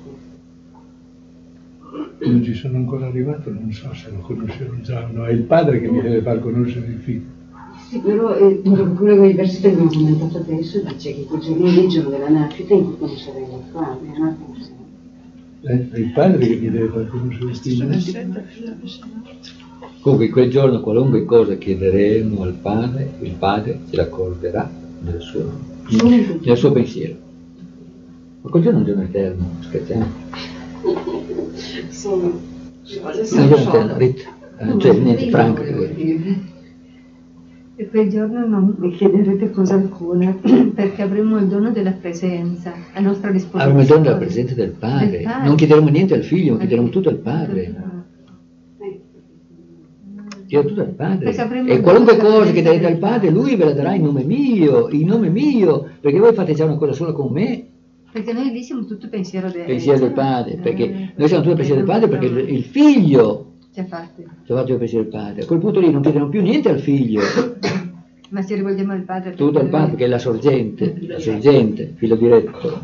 Non ci sono ancora arrivato, non so se lo conoscevo già o no. È il Padre che mi deve far conoscere il Figlio. Sì, però quello che i versetti che abbiamo commentato adesso dice che quel giorno è il giorno della nascita in cui conosceremo il Padre, no? È il Padre che mi deve far conoscere il Figlio. Comunque in quel giorno qualunque cosa chiederemo al Padre, il Padre ce l'accorderà nel suo pensiero. Ma quel giorno è un giorno eterno, scherziamo. Sono È un giorno eterno, Rita. Cioè niente, Franco. E quel giorno non mi chiederete cosa alcuna, perché avremo il dono della presenza a nostra disposizione. Avremo il dono della presenza del Padre. Non chiederemo niente al Figlio, ma chiederemo tutto al Padre. Chiederemo tutto al Padre. E qualunque cosa che darete al Padre, Lui ve la darà in nome mio, perché voi fate già una cosa sola con me. Perché noi lì siamo tutto pensiero del Padre, perché noi siamo tutto pensiero del Padre, perché il Figlio ci ha fatto il pensiero del Padre. A quel punto lì non chiederemo più niente al Figlio, ma ci rivolgiamo al Padre. Tutto al Padre, perché è la sorgente, filo diretto.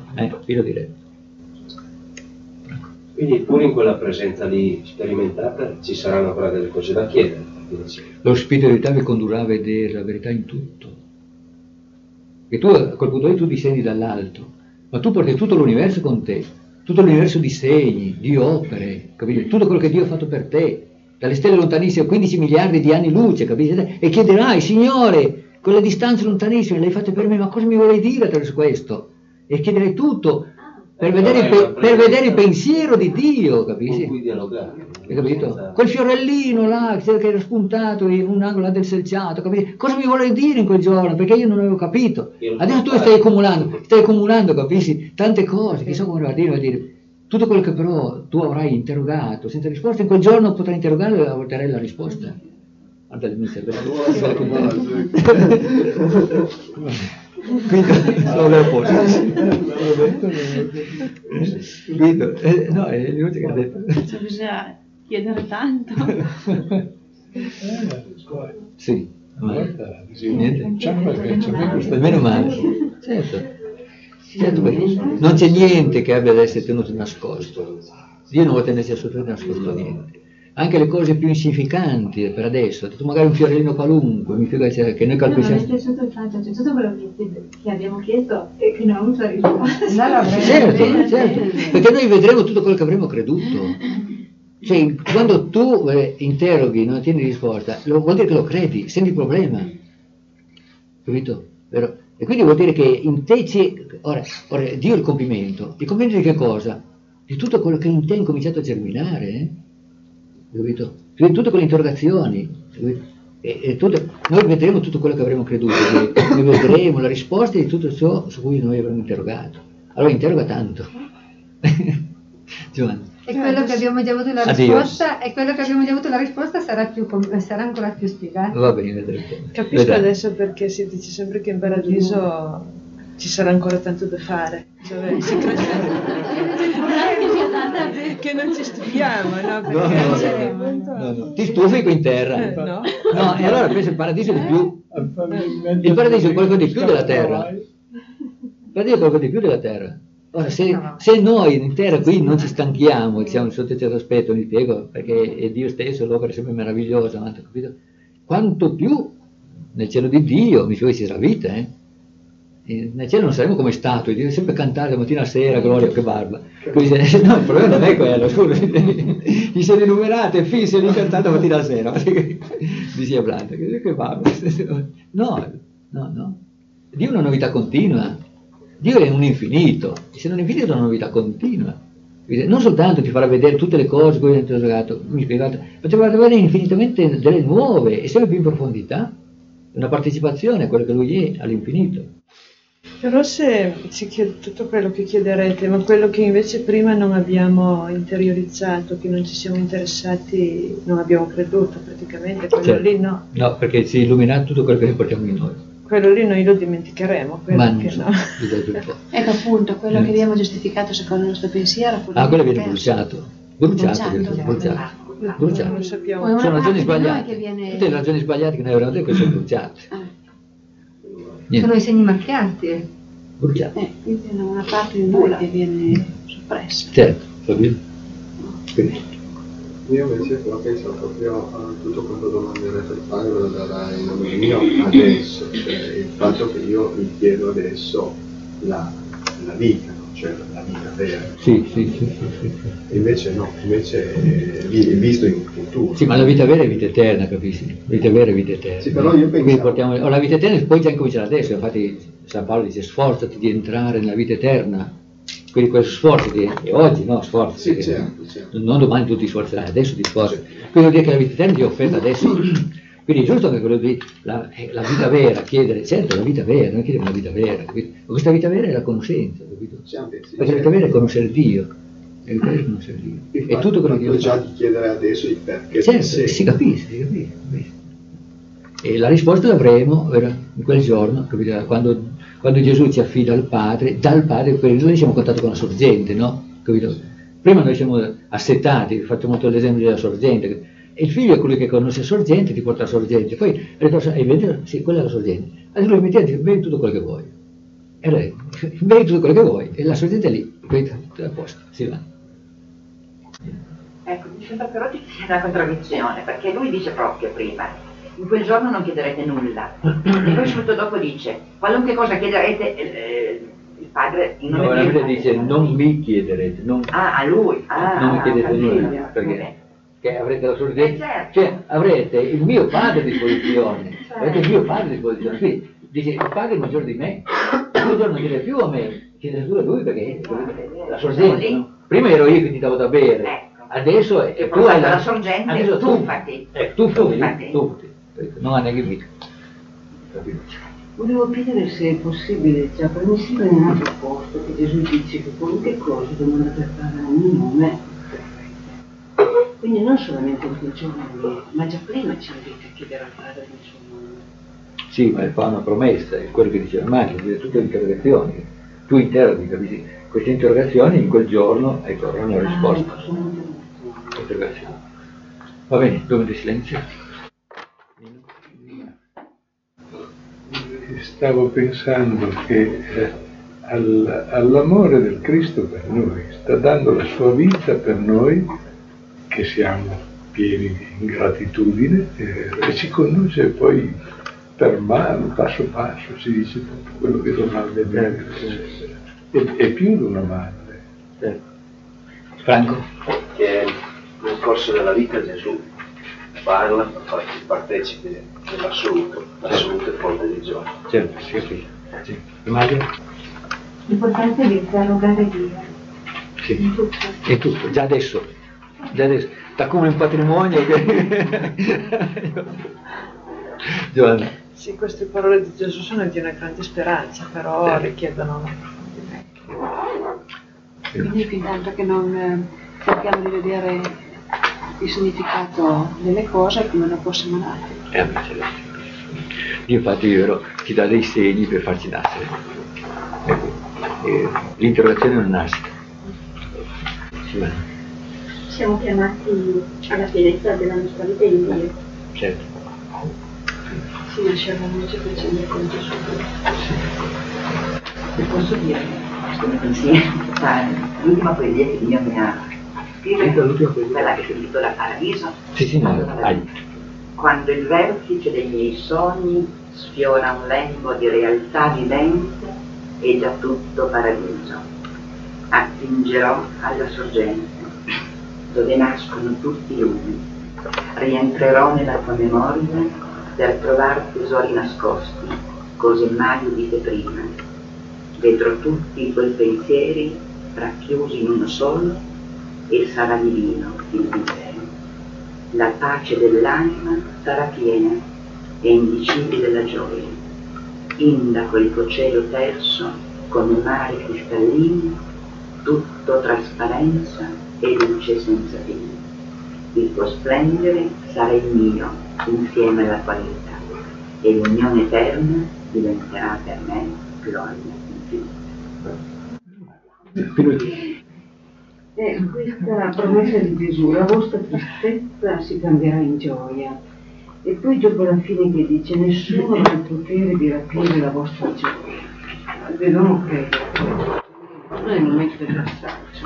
Quindi pure in quella presenza lì sperimentata ci saranno ancora delle cose da chiedere. Lo Spirito di verità vi condurrà a vedere la verità in tutto. E tu a quel punto lì tu discendi dall'alto, ma tu porti tutto l'universo con te, tutto l'universo di segni, di opere, capite? Tutto quello che Dio ha fatto per te, dalle stelle lontanissime, 15 miliardi di anni luce, capite? E chiederai, Signore, con le distanze lontanissime, le hai fatte per me, ma cosa mi vuoi dire attraverso questo? E chiederai tutto per vedere il pensiero di Dio, capisci? Con cui dialogare. Hai capito? Quel fiorellino là che era spuntato in un angolo là del selciato, capito? Cosa mi vuole dire in quel giorno? Perché io non avevo capito. Adesso tu stai accumulando, capisci? Tante cose, chissà come va a dire. Tutto quello che però tu avrai interrogato senza risposta, in quel giorno potrai interrogare e avrei la risposta. Guarda l'inizio, quindi sono a posto. No, è l'inutile che ha detto. Bisogna chiedere tanto. Sì, niente. Meno male. Certo, perché non c'è niente che abbia ad essere tenuto nascosto. Dio non vuole tenersi assolutamente nascosto niente. Anche le cose più insignificanti per adesso, ho detto magari un fiorellino qualunque, mi figa che noi calcoliamo. Non è sotto il fatto, cioè tutto quello che abbiamo chiesto e che non ha avuto la risposta. Certo, perché noi vedremo tutto quello che avremo creduto. Cioè, quando tu interroghi, non ottieni risposta, vuol dire che lo credi, senti il problema. Capito? vero? E quindi vuol dire che in te ora Dio è il compimento di che cosa? Di tutto quello che in te è incominciato a germinare, capito? Di tutte quelle interrogazioni, noi vedremo tutto quello che avremo creduto, noi vedremo la risposta di tutto ciò su cui noi avremo interrogato. Allora interroga tanto. Giovanni. E quello che abbiamo già avuto la risposta, sarà ancora più spiegato. Va bene, capisco adesso perché si dice sempre che in paradiso ci sarà ancora tanto da fare, cioè, che non ci stufiamo, no? Perché no. Ti stufi qui in terra. No, e allora penso il paradiso di più. Il paradiso è qualcosa di più della terra. Il paradiso è qualcosa di più della terra. Ora, se noi in terra qui non ci stanchiamo, diciamo sotto certo aspetto, mi spiego, perché è Dio stesso, l'opera è sempre meravigliosa, capito? Quanto più nel cielo di Dio, mi spiego, ci sarà vita, Nel cielo non saremo come statue, devi sempre cantare da mattina a sera, gloria, che barba. Quindi, no, il problema non è quello, scusa, gli siete numerate, fisse lì cantando da mattina a sera, dici a Blanda, che barba. No. Dio è una novità continua. Dio è un infinito, e se non è infinito è una novità continua. Non soltanto ti farà vedere tutte le cose che ti ho giocato, mi spiegate, ma ti farà vedere infinitamente delle nuove e sempre più in profondità, una partecipazione a quello che lui è, all'infinito. Però se si chiede tutto quello che chiederete, ma quello che invece prima non abbiamo interiorizzato, che non ci siamo interessati, non abbiamo creduto praticamente, quello lì no. No, perché si illumina tutto quello che noi portiamo in noi. Quello lì noi lo dimenticheremo, quello che no. Ecco appunto, quello che abbiamo giustificato secondo il nostro pensiero. Quello viene bruciato. Bruciato. Non lo sappiamo. Sono ragioni sbagliate. Tutte le ragioni sbagliate che noi avremo detto sono bruciate. Sono i segni macchiati. Bruciati. Quindi è una parte di noi che viene soppressa. Certo, va bene. Io invece però penso proprio a tutto quello domanderete al padre lo darà in nome mio adesso, cioè il fatto che io vi chiedo adesso la vita, no? Cioè la vita vera. Sì. Invece no, invece è visto in futuro. Sì, ma la vita vera è vita eterna, capisci? Vita vera è vita eterna. Sì, però io pensavo... la vita eterna poi già incominciare adesso, infatti San Paolo dice sforzati di entrare nella vita eterna. Quindi questo sforzo che oggi, no, sforzo, sì, certo. Non domani tu ti sforzerai, adesso ti sforzi. Quindi vuol dire che la vita eterna ti è offerta adesso. Quindi è giusto che quello di la vita vera, chiedere, certo la vita vera, noi chiediamo la vita vera, capito? Ma questa vita vera è la conoscenza, capito? Perché la vita vera è conoscere Dio. È conoscere Dio. È tutto quello che Dio già ti chiedere adesso il perché. Certo, si capisce. E la risposta l'avremo in quel giorno, capito? Quando Gesù ci affida al Padre, dal Padre, noi siamo a contatto con la sorgente, no? Capito? Prima noi siamo assetati, faccio molto l'esempio della sorgente, e il figlio è colui che conosce la sorgente, ti porta la sorgente, poi vedi, sì, quella è la sorgente. Allora lui mi dice, bevi tutto quello che vuoi. E lei, bevi tutto quello che vuoi, e la sorgente è lì, capito? Tutto a posto, si va. Ecco, mi sembra però ci sia una contraddizione, perché lui dice proprio prima, in quel giorno non chiederete nulla, e poi subito dopo dice, qualunque cosa chiederete, il padre in nome mio... No, la dice, non mi chiederete, a lui, non mi chiedete nulla, perché che avrete la sorgente, certo. Cioè avrete il mio padre a disposizione, avrete il mio padre a disposizione, quindi dice, il padre è maggiore di me, un giorno non chiede più a me, chiede solo a lui, perché la sorgente, no? Prima ero io che ti davo da bere, adesso tu hai la sorgente, adesso tuffati. Tuffati. Non ha neanche vita. Volevo chiedere se è possibile, cioè permissibile in un altro posto che Gesù dice che qualunque cosa domandate al Padre nel mio nome. Quindi non solamente in quel giorno lì, ma già prima ci avete a chiedere al Padre nel suo nome. Sì, ma fa una promessa, è quello che diceva Mario, dire tutte le interrogazioni. Tu interroghi, capisci? Queste interrogazioni in quel giorno, ecco, avranno una risposta. Interrogazioni. Va bene, 2 minuti di silenzio. Stavo pensando che all'amore del Cristo per noi, sta dando la sua vita per noi, che siamo pieni di ingratitudine, e ci conduce poi per mano, passo passo, si dice tutto quello che dovrà vedere, e più di una madre. Franco? Che nel corso della vita Gesù parla per farci partecipi l'assoluto è fonte di gioia. Certo, si capisce. Sì. Mario? L'importante è dialogare via. Sì, è tutto, già adesso, sta come un patrimonio che... Giovanna. Sì, queste parole di Gesù sono di una grande speranza, però richiedono un approfondimento. Quindi fin tanto che non cerchiamo di vedere il significato delle cose, come non possiamo dare. Dio infatti ti dà dei segni per farci nascere. L'interrogazione è una nascita. Siamo chiamati alla pienezza della nostra vita in Dio. Certo. Si nasce alla luce facendo con Gesù. Posso dire, come pensiero, l'ultima poesia che Dio mi ha scritto, quella che si intitola Paradiso. Sì, Quando il vertice dei miei sogni sfiora un lembo di realtà vivente, è già tutto paradiso. Attingerò alla sorgente, dove nascono tutti i lumi. Rientrerò nella tua memoria per trovar tesori nascosti, cose mai udite prima. Vedrò tutti i tuoi pensieri racchiusi in uno solo e sarà divino il vivere. La pace dell'anima sarà piena e indicibile la gioia. Indaco il tuo cielo terso come mare cristallino, tutto trasparenza e luce senza fine. Il tuo splendere sarà il mio insieme alla tua vita e l'unione eterna diventerà per me gloria infinita. Questa promessa di Gesù, la vostra tristezza si cambierà in gioia. E poi dopo la fine che dice, nessuno ha il potere di rapire la vostra gioia. Devono credere. Non è il momento del passaggio.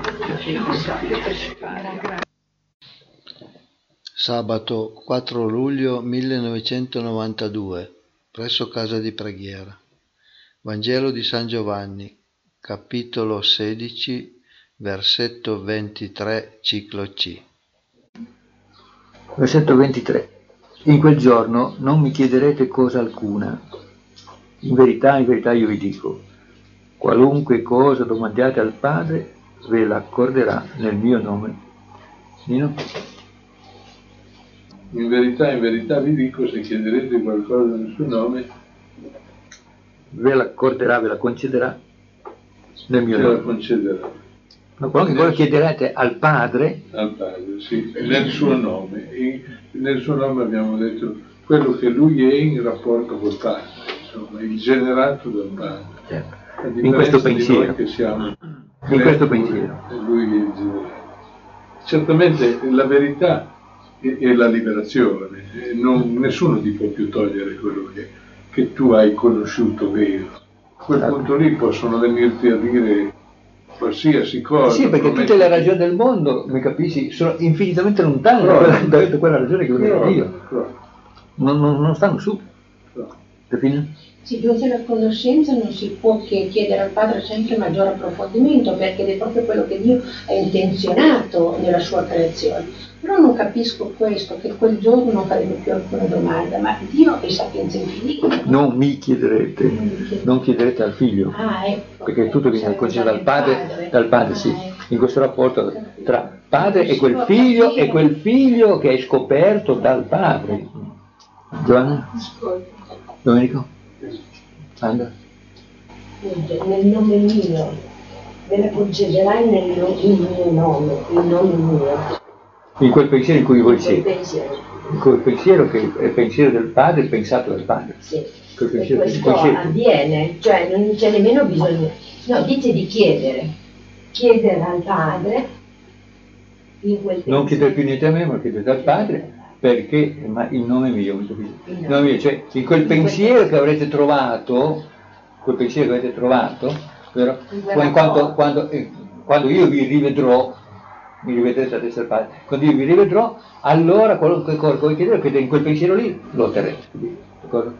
Sabato 4 luglio 1992, presso casa di preghiera. Vangelo di San Giovanni, capitolo 16, versetto 23, ciclo C. Versetto 23. In quel giorno non mi chiederete cosa alcuna. In verità io vi dico, qualunque cosa domandiate al Padre ve la accorderà nel mio nome. Nino? In verità vi dico, se chiederete qualcosa nel suo nome, ve la accorderà, ve la concederà nel mio nome. La concederà. Ma qualunque cosa chiederete al Padre, sì, nel suo nome. Nel suo nome abbiamo detto quello che lui è in rapporto col Padre, insomma, il generato dal Padre. Certo. In questo pensiero. Noi che siamo in questo pensiero. Lui è il generato. Certamente la verità è la liberazione, nessuno ti può più togliere quello che tu hai conosciuto vero. A quel punto lì possono venirti a dire qualsiasi cosa. Sì, perché tutte le ragioni del mondo, mi capisci, sono infinitamente lontane da quella ragione che viene da Dio. Non stanno su. Sì, giunti alla conoscenza non si può che chiedere al Padre sempre maggiore approfondimento, perché è proprio quello che Dio ha intenzionato nella sua creazione. Però non capisco questo, che quel giorno non faremo più alcuna domanda, ma Dio è sapienza infinita. Non mi chiederete, non chiederete al figlio, ecco, perché tutto viene concesso dal padre, sì, in questo rapporto tra padre e quel figlio che è scoperto dal padre. Giovanna? Domenico? Andra? Nel nome mio, me la concederai nel mio nome, il nome mio. In quel pensiero in cui voi siete. In quel pensiero che è il pensiero del padre, pensato dal padre. Sì. E questo avviene, cioè non c'è nemmeno bisogno. No, dice di chiedere al padre in quel pensiero. Non chiedere più niente a me, ma chiedere al padre, perché ma il nome mio, cioè in quel pensiero che avrete trovato, vero? Quando io vi rivedrò, mi rivedrete a destra del Padre, quando io vi rivedrò, allora qualunque cosa voi chiedete, in quel pensiero lì lo otterrete. D'accordo?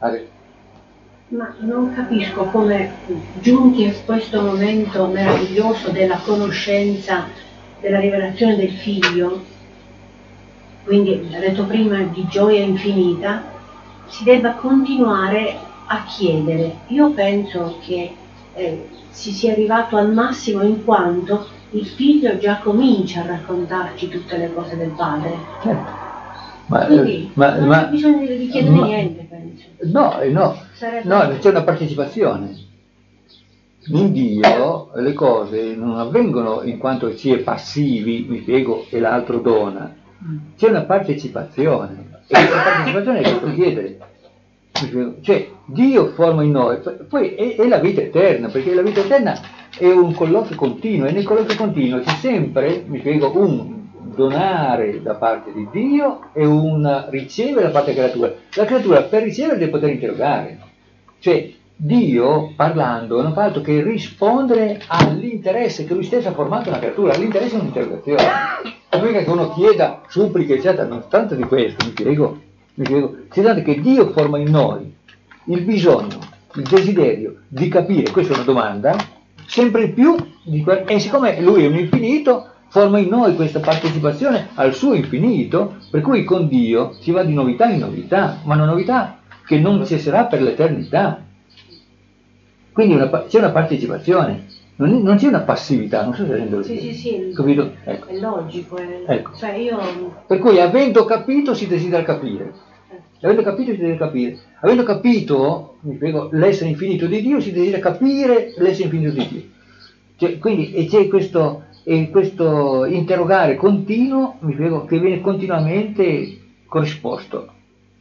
Ma non capisco come, giunti a questo momento meraviglioso della conoscenza, della rivelazione del figlio, quindi ha detto prima di gioia infinita, si debba continuare a chiedere. Io penso che si sia arrivato al massimo in quanto il figlio già comincia a raccontarci tutte le cose del padre. Certo. Quindi non c'è bisogno di chiedere niente, penso. No, c'è una partecipazione. In Dio le cose non avvengono in quanto si è passivi, mi spiego, e l'altro dona. C'è una partecipazione, e questa partecipazione è questo chiedere. Cioè Dio forma in noi, poi è la vita eterna, perché la vita eterna è un colloquio continuo, e nel colloquio continuo c'è sempre, mi spiego, un donare da parte di Dio e un ricevere da parte della creatura. La creatura per ricevere deve poter interrogare, cioè Dio parlando non fa altro che rispondere all'interesse che lui stesso ha formato nella creatura. L'interesse è un'interrogazione, non è che uno chieda, suppliche eccetera, non tanto di questo, mi spiego, si tratta che Dio forma in noi il bisogno, il desiderio di capire, questa è una domanda, sempre più e siccome lui è un infinito, forma in noi questa partecipazione al suo infinito, per cui con Dio si va di novità in novità, ma una novità che non cesserà per l'eternità. Quindi c'è una partecipazione, non c'è una passività, non so se rendo Sì, capito? Ecco. È logico. Ecco. Cioè io... Per cui avendo capito si desidera capire. Avendo capito si desidera capire. Avendo capito, mi spiego, l'essere infinito di Dio, si desidera capire l'essere infinito di Dio. Cioè, quindi e c'è questo interrogare continuo, mi spiego, che viene continuamente corrisposto.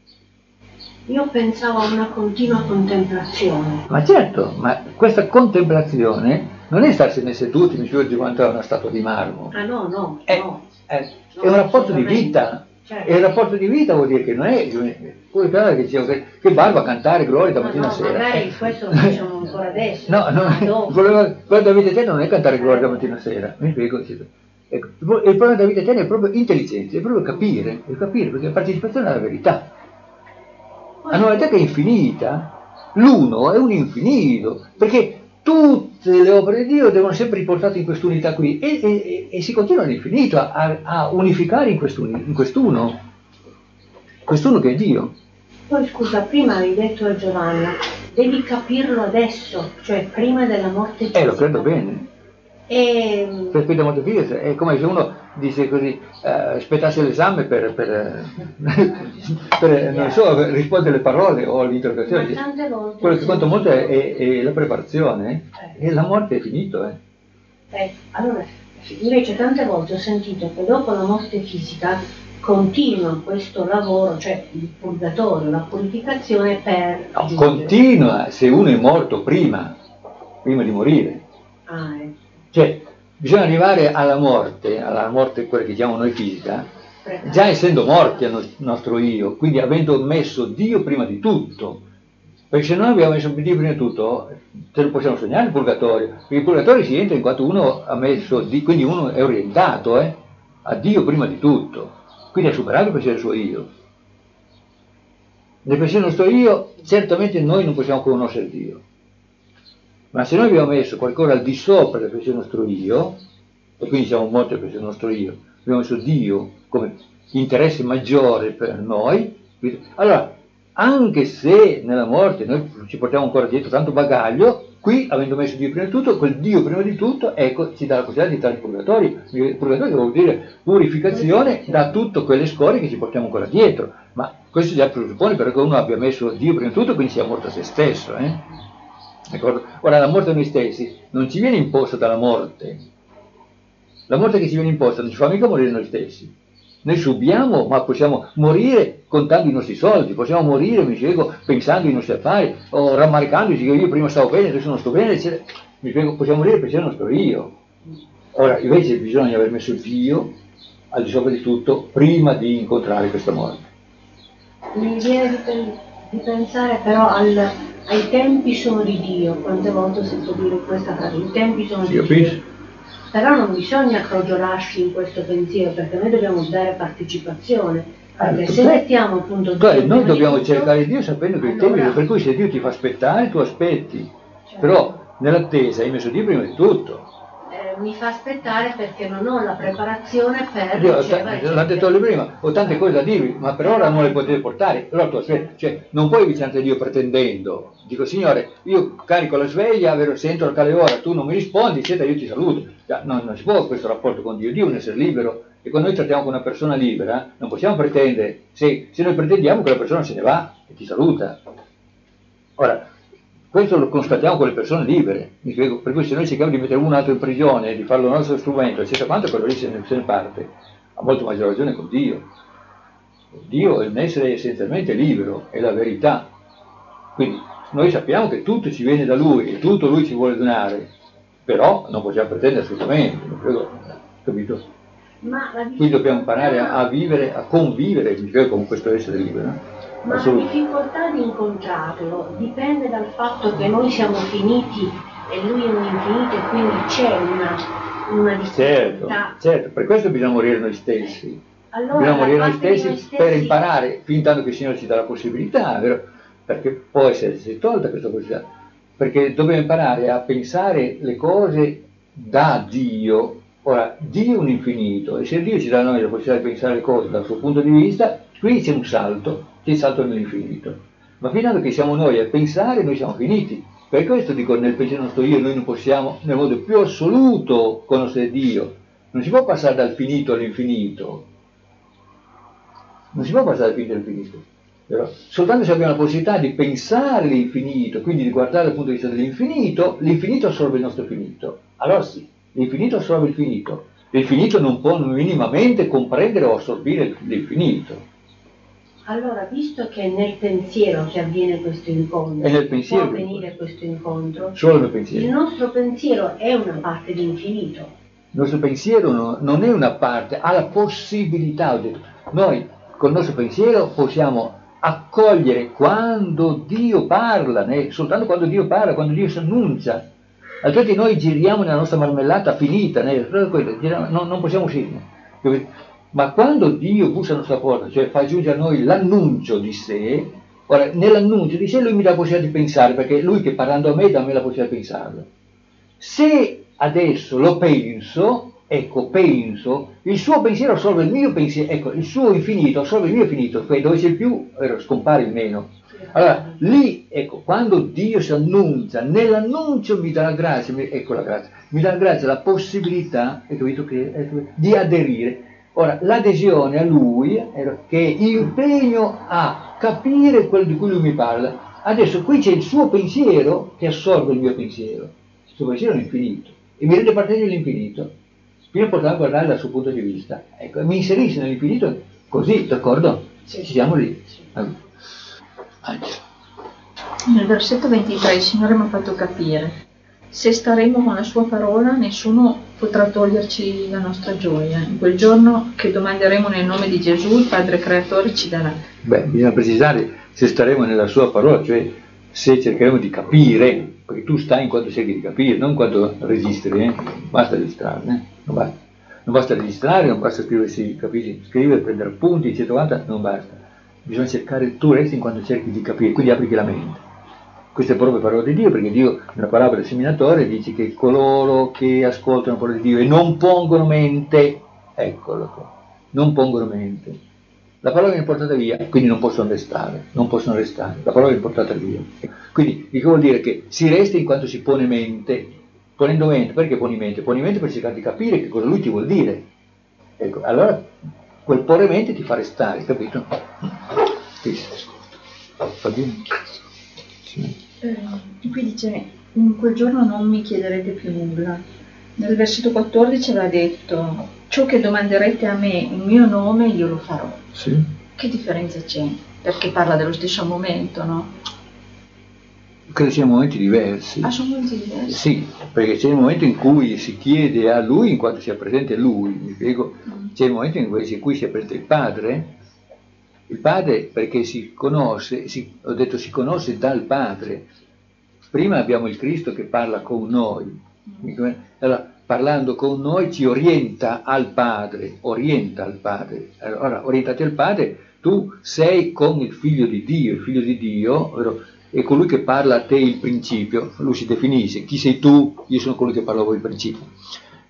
Io pensavo a una continua contemplazione. Ma certo, ma questa contemplazione non è starsene seduti, mi spiego, di quanto è una statua di marmo. No. È un rapporto di vita. Certo. E il rapporto di vita vuol dire che non è, puoi pensare che dicevo che barba cantare gloria da mattina a sera. Magari questo lo facciamo ancora adesso. Il problema della vita eterna non è cantare gloria da mattina a sera, mi spiego. Ecco, il problema della vita eterna è proprio intelligenza, è proprio capire, perché la partecipazione è la verità. La novità che è infinita, l'uno è un infinito, perché tutte le opere di Dio devono sempre riportate in quest'unità qui e si continua all'infinito a unificare in quest'uno che è Dio. Poi scusa, prima hai detto a Giovanna, devi capirlo adesso, cioè prima della morte fisica. Lo credo bene. Perché da molto fisica è come se uno dice così, aspettasse l'esame per non so, rispondere alle parole o alle interrogazioni. Quello che conta molto è la preparazione, e la morte è finito. Allora, invece tante volte ho sentito che dopo la morte fisica continua questo lavoro, cioè il purgatorio, la purificazione per... No, continua se uno è morto prima di morire. Cioè, bisogna arrivare alla morte quella che chiamiamo noi fisica, già essendo morti al nostro io, quindi avendo messo Dio prima di tutto. Perché se non abbiamo messo Dio prima di tutto, ce lo possiamo sognare il purgatorio, perché il purgatorio si entra in quanto uno ha messo Dio, quindi uno è orientato a Dio prima di tutto, quindi ha superato il pensiero del suo io. Nel pensiero del nostro io, certamente noi non possiamo conoscere Dio. Ma se noi abbiamo messo qualcosa al di sopra del pensiero del nostro io, e quindi siamo morti al pensiero del nostro io, abbiamo messo Dio come interesse maggiore per noi, allora, anche se nella morte noi ci portiamo ancora dietro tanto bagaglio, qui, avendo messo Dio prima di tutto, quel Dio prima di tutto, ecco, ci dà la possibilità di entrare in purgatorio. Il purgatorio vuol dire purificazione da tutte quelle scorie che ci portiamo ancora dietro. Ma questo già presuppone però che uno abbia messo Dio prima di tutto, quindi sia morto a se stesso. D'accordo? Ora, la morte a noi stessi non ci viene imposta dalla morte. La morte che ci viene imposta non ci fa mica morire noi stessi. Noi subiamo, ma possiamo morire contando i nostri soldi, possiamo morire, mi spiego, pensando ai nostri affari, o rammaricandoci che io prima stavo bene, adesso non sto bene, eccetera. Mi spiego, possiamo morire pensando al nostro io. Ora, invece bisogna aver messo Dio al di sopra di tutto prima di incontrare questa morte. Mi viene di pensare però ai tempi sono di Dio, quante volte ho sentito dire questa frase, i tempi sono di Dio. Però non bisogna crogiolarsi in questo pensiero, perché noi dobbiamo dare partecipazione, perché se mettiamo appunto Dio, noi dobbiamo cercare Dio sapendo che i tempi, per cui se Dio ti fa aspettare, tu aspetti, però nell'attesa hai messo Dio prima di tutto. mi fa aspettare perché non ho la preparazione per l'ha detto lei prima, ho tante cose da dirvi, ma per ora non le potete portare. Allora tu aspetta, cioè, non puoi avvicinarti a Dio pretendendo. Dico, Signore, io carico la sveglia, sento a tale ora, tu non mi rispondi, eccetera, io ti saluto. Cioè, non si può questo rapporto con Dio. Dio è un essere libero, e quando noi trattiamo con una persona libera non possiamo pretendere, se noi pretendiamo che la persona se ne va e ti saluta. Ora, questo lo constatiamo con le persone libere, mi spiego, per cui se noi cerchiamo di mettere un altro in prigione, di farlo il nostro strumento, eccetera, quanto quello lì se ne parte, ha molto maggior ragione con Dio. Dio è un essere essenzialmente libero, è la verità. Quindi noi sappiamo che tutto ci viene da Lui e tutto Lui ci vuole donare, però non possiamo pretendere assolutamente, mi spiego, capito? Quindi dobbiamo imparare a vivere, a convivere, mi spiego, con questo essere libero. Ma la difficoltà di incontrarlo dipende dal fatto che noi siamo finiti e lui è un infinito, e quindi c'è una difficoltà. Certo, per questo bisogna morire noi stessi. Allora, bisogna morire noi stessi per imparare, fin tanto che il Signore ci dà la possibilità, vero? Perché può esserci tolta questa possibilità, perché dobbiamo imparare a pensare le cose da Dio. Ora, Dio è un infinito, e se Dio ci dà a noi la possibilità di pensare le cose dal suo punto di vista, qui c'è un salto nell'infinito. Ma fino a che siamo noi a pensare, noi siamo finiti. Per questo dico, nel pensiero nostro io, noi non possiamo nel modo più assoluto conoscere Dio. Non si può passare dal finito all'infinito. Non si può passare dal finito all'infinito. Però, soltanto se abbiamo la possibilità di pensare l'infinito, quindi di guardare dal punto di vista dell'infinito, l'infinito assorbe il nostro finito. Allora sì, l'infinito assorbe il finito. L'infinito non può minimamente comprendere o assorbire l'infinito. Allora, visto che è nel pensiero che avviene questo incontro, è nel pensiero può avvenire questo incontro, solo nel pensiero. Il nostro pensiero è una parte di infinito. Il nostro pensiero non è una parte, ha la possibilità, ho detto. Noi col nostro pensiero possiamo accogliere quando Dio parla, soltanto quando Dio parla, quando Dio si annuncia. Altrimenti noi giriamo nella nostra marmellata finita, non possiamo uscirne. Ma quando Dio bussa alla nostra porta, cioè fa giungere a noi l'annuncio di sé, ora nell'annuncio di sé lui mi dà la possibilità di pensare, perché lui che parlando a me dà a me la possibilità di pensarlo. Se adesso lo penso, il suo pensiero assorbe il mio pensiero, il suo infinito assorbe il mio infinito, dove c'è il più scompare il meno. Allora, lì, quando Dio si annuncia, nell'annuncio mi dà la grazia, mi dà la grazia, la possibilità, di aderire. Ora, l'adesione a Lui, che è impegno a capire quello di cui Lui mi parla. Adesso qui c'è il suo pensiero che assorbe il mio pensiero. Il suo pensiero è infinito e mi rende parte dell'infinito. Prima potevamo guardare dal suo punto di vista. Mi inserisce nell'infinito così, d'accordo? Sì. Ci siamo lì. Nel versetto 23 il Signore mi ha fatto capire: se staremo con la sua parola, nessuno potrà toglierci la nostra gioia. In quel giorno che domanderemo nel nome di Gesù, il Padre Creatore ci darà. Bisogna precisare se staremo nella sua parola, cioè se cercheremo di capire, perché tu stai in quanto cerchi di capire, non quanto resistere, basta registrare, non basta registrare, non basta scriversi, capisci? Scrivere, prendere appunti, eccetera, non basta. Bisogna cercare, tu resti in quanto cerchi di capire, quindi apri la mente. Queste proprio parole di Dio, perché Dio nella parabola del seminatore dice che coloro che ascoltano la parola di Dio e non pongono mente, eccolo qua, non pongono mente. La parola viene portata via, quindi non possono restare, la parola viene portata via. Quindi che vuol dire che si resta in quanto si pone mente, ponendo mente, perché poni mente? Poni mente per cercare di capire che cosa lui ti vuol dire. Allora quel porre mente ti fa restare, capito? Fa bene? Sì. Qui dice: in quel giorno non mi chiederete più nulla. Nel versetto 14 aveva detto: ciò che domanderete a me in mio nome io lo farò. Sì. Che differenza c'è? Perché parla dello stesso momento, no? Credo siano momenti diversi. Ah, sono momenti diversi? Sì, perché c'è il momento in cui si chiede a lui in quanto sia presente lui, mi spiego. C'è il momento in cui sia presente il padre perché si conosce, ho detto si conosce dal Padre. Prima abbiamo il Cristo che parla con noi, allora parlando con noi ci orienta al Padre. Allora orientati al Padre, tu sei con il Figlio di Dio, è colui che parla a te il principio, lui si definisce, chi sei tu? Io sono colui che parla a voi il principio.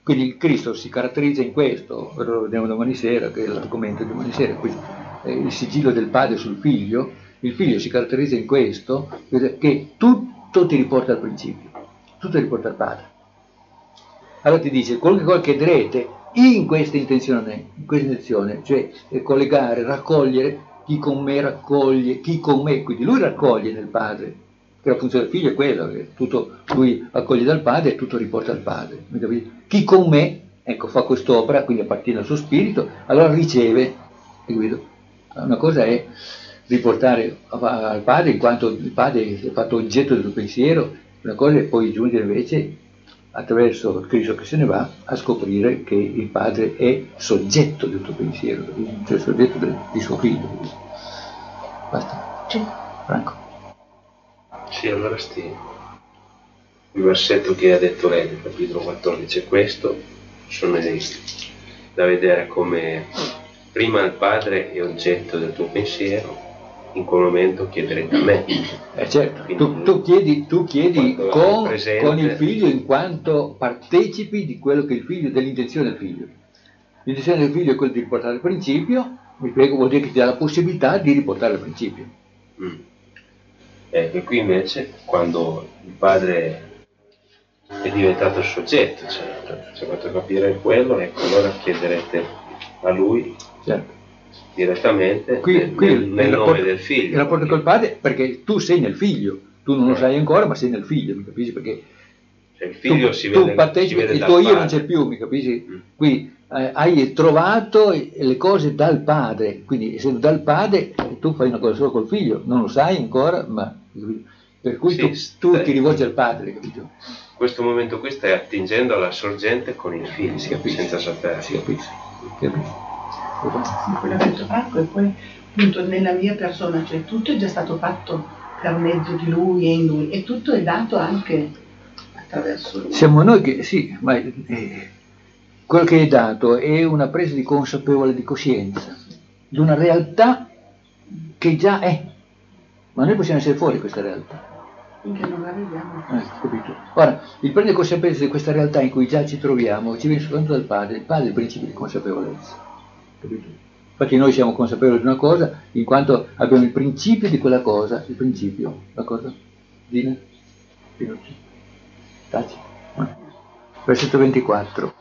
Quindi il Cristo si caratterizza in questo, lo vediamo domani sera, che è l'argomento di domani sera, quindi, il sigillo del padre sul figlio, il figlio si caratterizza in questo, che tutto ti riporta al principio, tutto ti riporta al padre. Allora ti dice, quello che chiederete in questa intenzione, cioè collegare, raccogliere, chi con me raccoglie, chi con me, quindi lui raccoglie nel padre, che la funzione del figlio è quella, che tutto lui accoglie dal padre e tutto riporta al padre. Chi con me, ecco, fa quest'opera, quindi appartiene al suo spirito, allora riceve, capito? Una cosa è riportare al padre, in quanto il padre è fatto oggetto del tuo pensiero, una cosa è poi giungere invece attraverso il Cristo che se ne va a scoprire che il padre è soggetto del tuo pensiero, cioè soggetto di suo figlio. Basta. Sì. Franco. Sì, allora il versetto che ha detto lei nel capitolo 14 è questo, sono da vedere come prima il padre è oggetto del tuo pensiero, in quel momento chiederete a me. Certo, tu chiedi con il figlio in quanto partecipi di quello che il figlio, dell'intenzione del figlio. L'intenzione del figlio è quella di riportare il principio, mi spiego, vuol dire che ti dà la possibilità di riportare il principio. E qui invece, quando il padre è diventato il soggetto, ci ha fatto capire quello, ecco, allora chiederete a lui direttamente nel nome del figlio. Il rapporto col padre, perché tu sei nel figlio, tu non lo sai ancora, ma sei nel figlio, mi capisci? Perché il figlio tu partecipi, il tuo io non c'è più, mi capisci? Qui hai trovato le cose dal padre, quindi essendo dal padre tu fai una cosa solo col figlio, non lo sai ancora, ma per cui tu ti rivolgi al padre, capito? In questo momento qui stai attingendo alla sorgente con il figlio, senza sapere. Si capisce. Sì, quello che ha detto Franco, e poi appunto nella mia persona, cioè tutto è già stato fatto per mezzo di lui e in lui, e tutto è dato anche attraverso lui. Siamo noi che, sì, ma quello che è dato è una presa di consapevole di coscienza di una realtà che già è, ma noi possiamo essere fuori questa realtà. Finché non arriviamo. Capito? Ora, il prendere consapevolezza di questa realtà in cui già ci troviamo ci viene soltanto dal padre, il padre è il principio di consapevolezza. Capito? Infatti noi siamo consapevoli di una cosa in quanto abbiamo il principio di quella cosa, il principio, d'accordo? Dina? Taci. Versetto 24.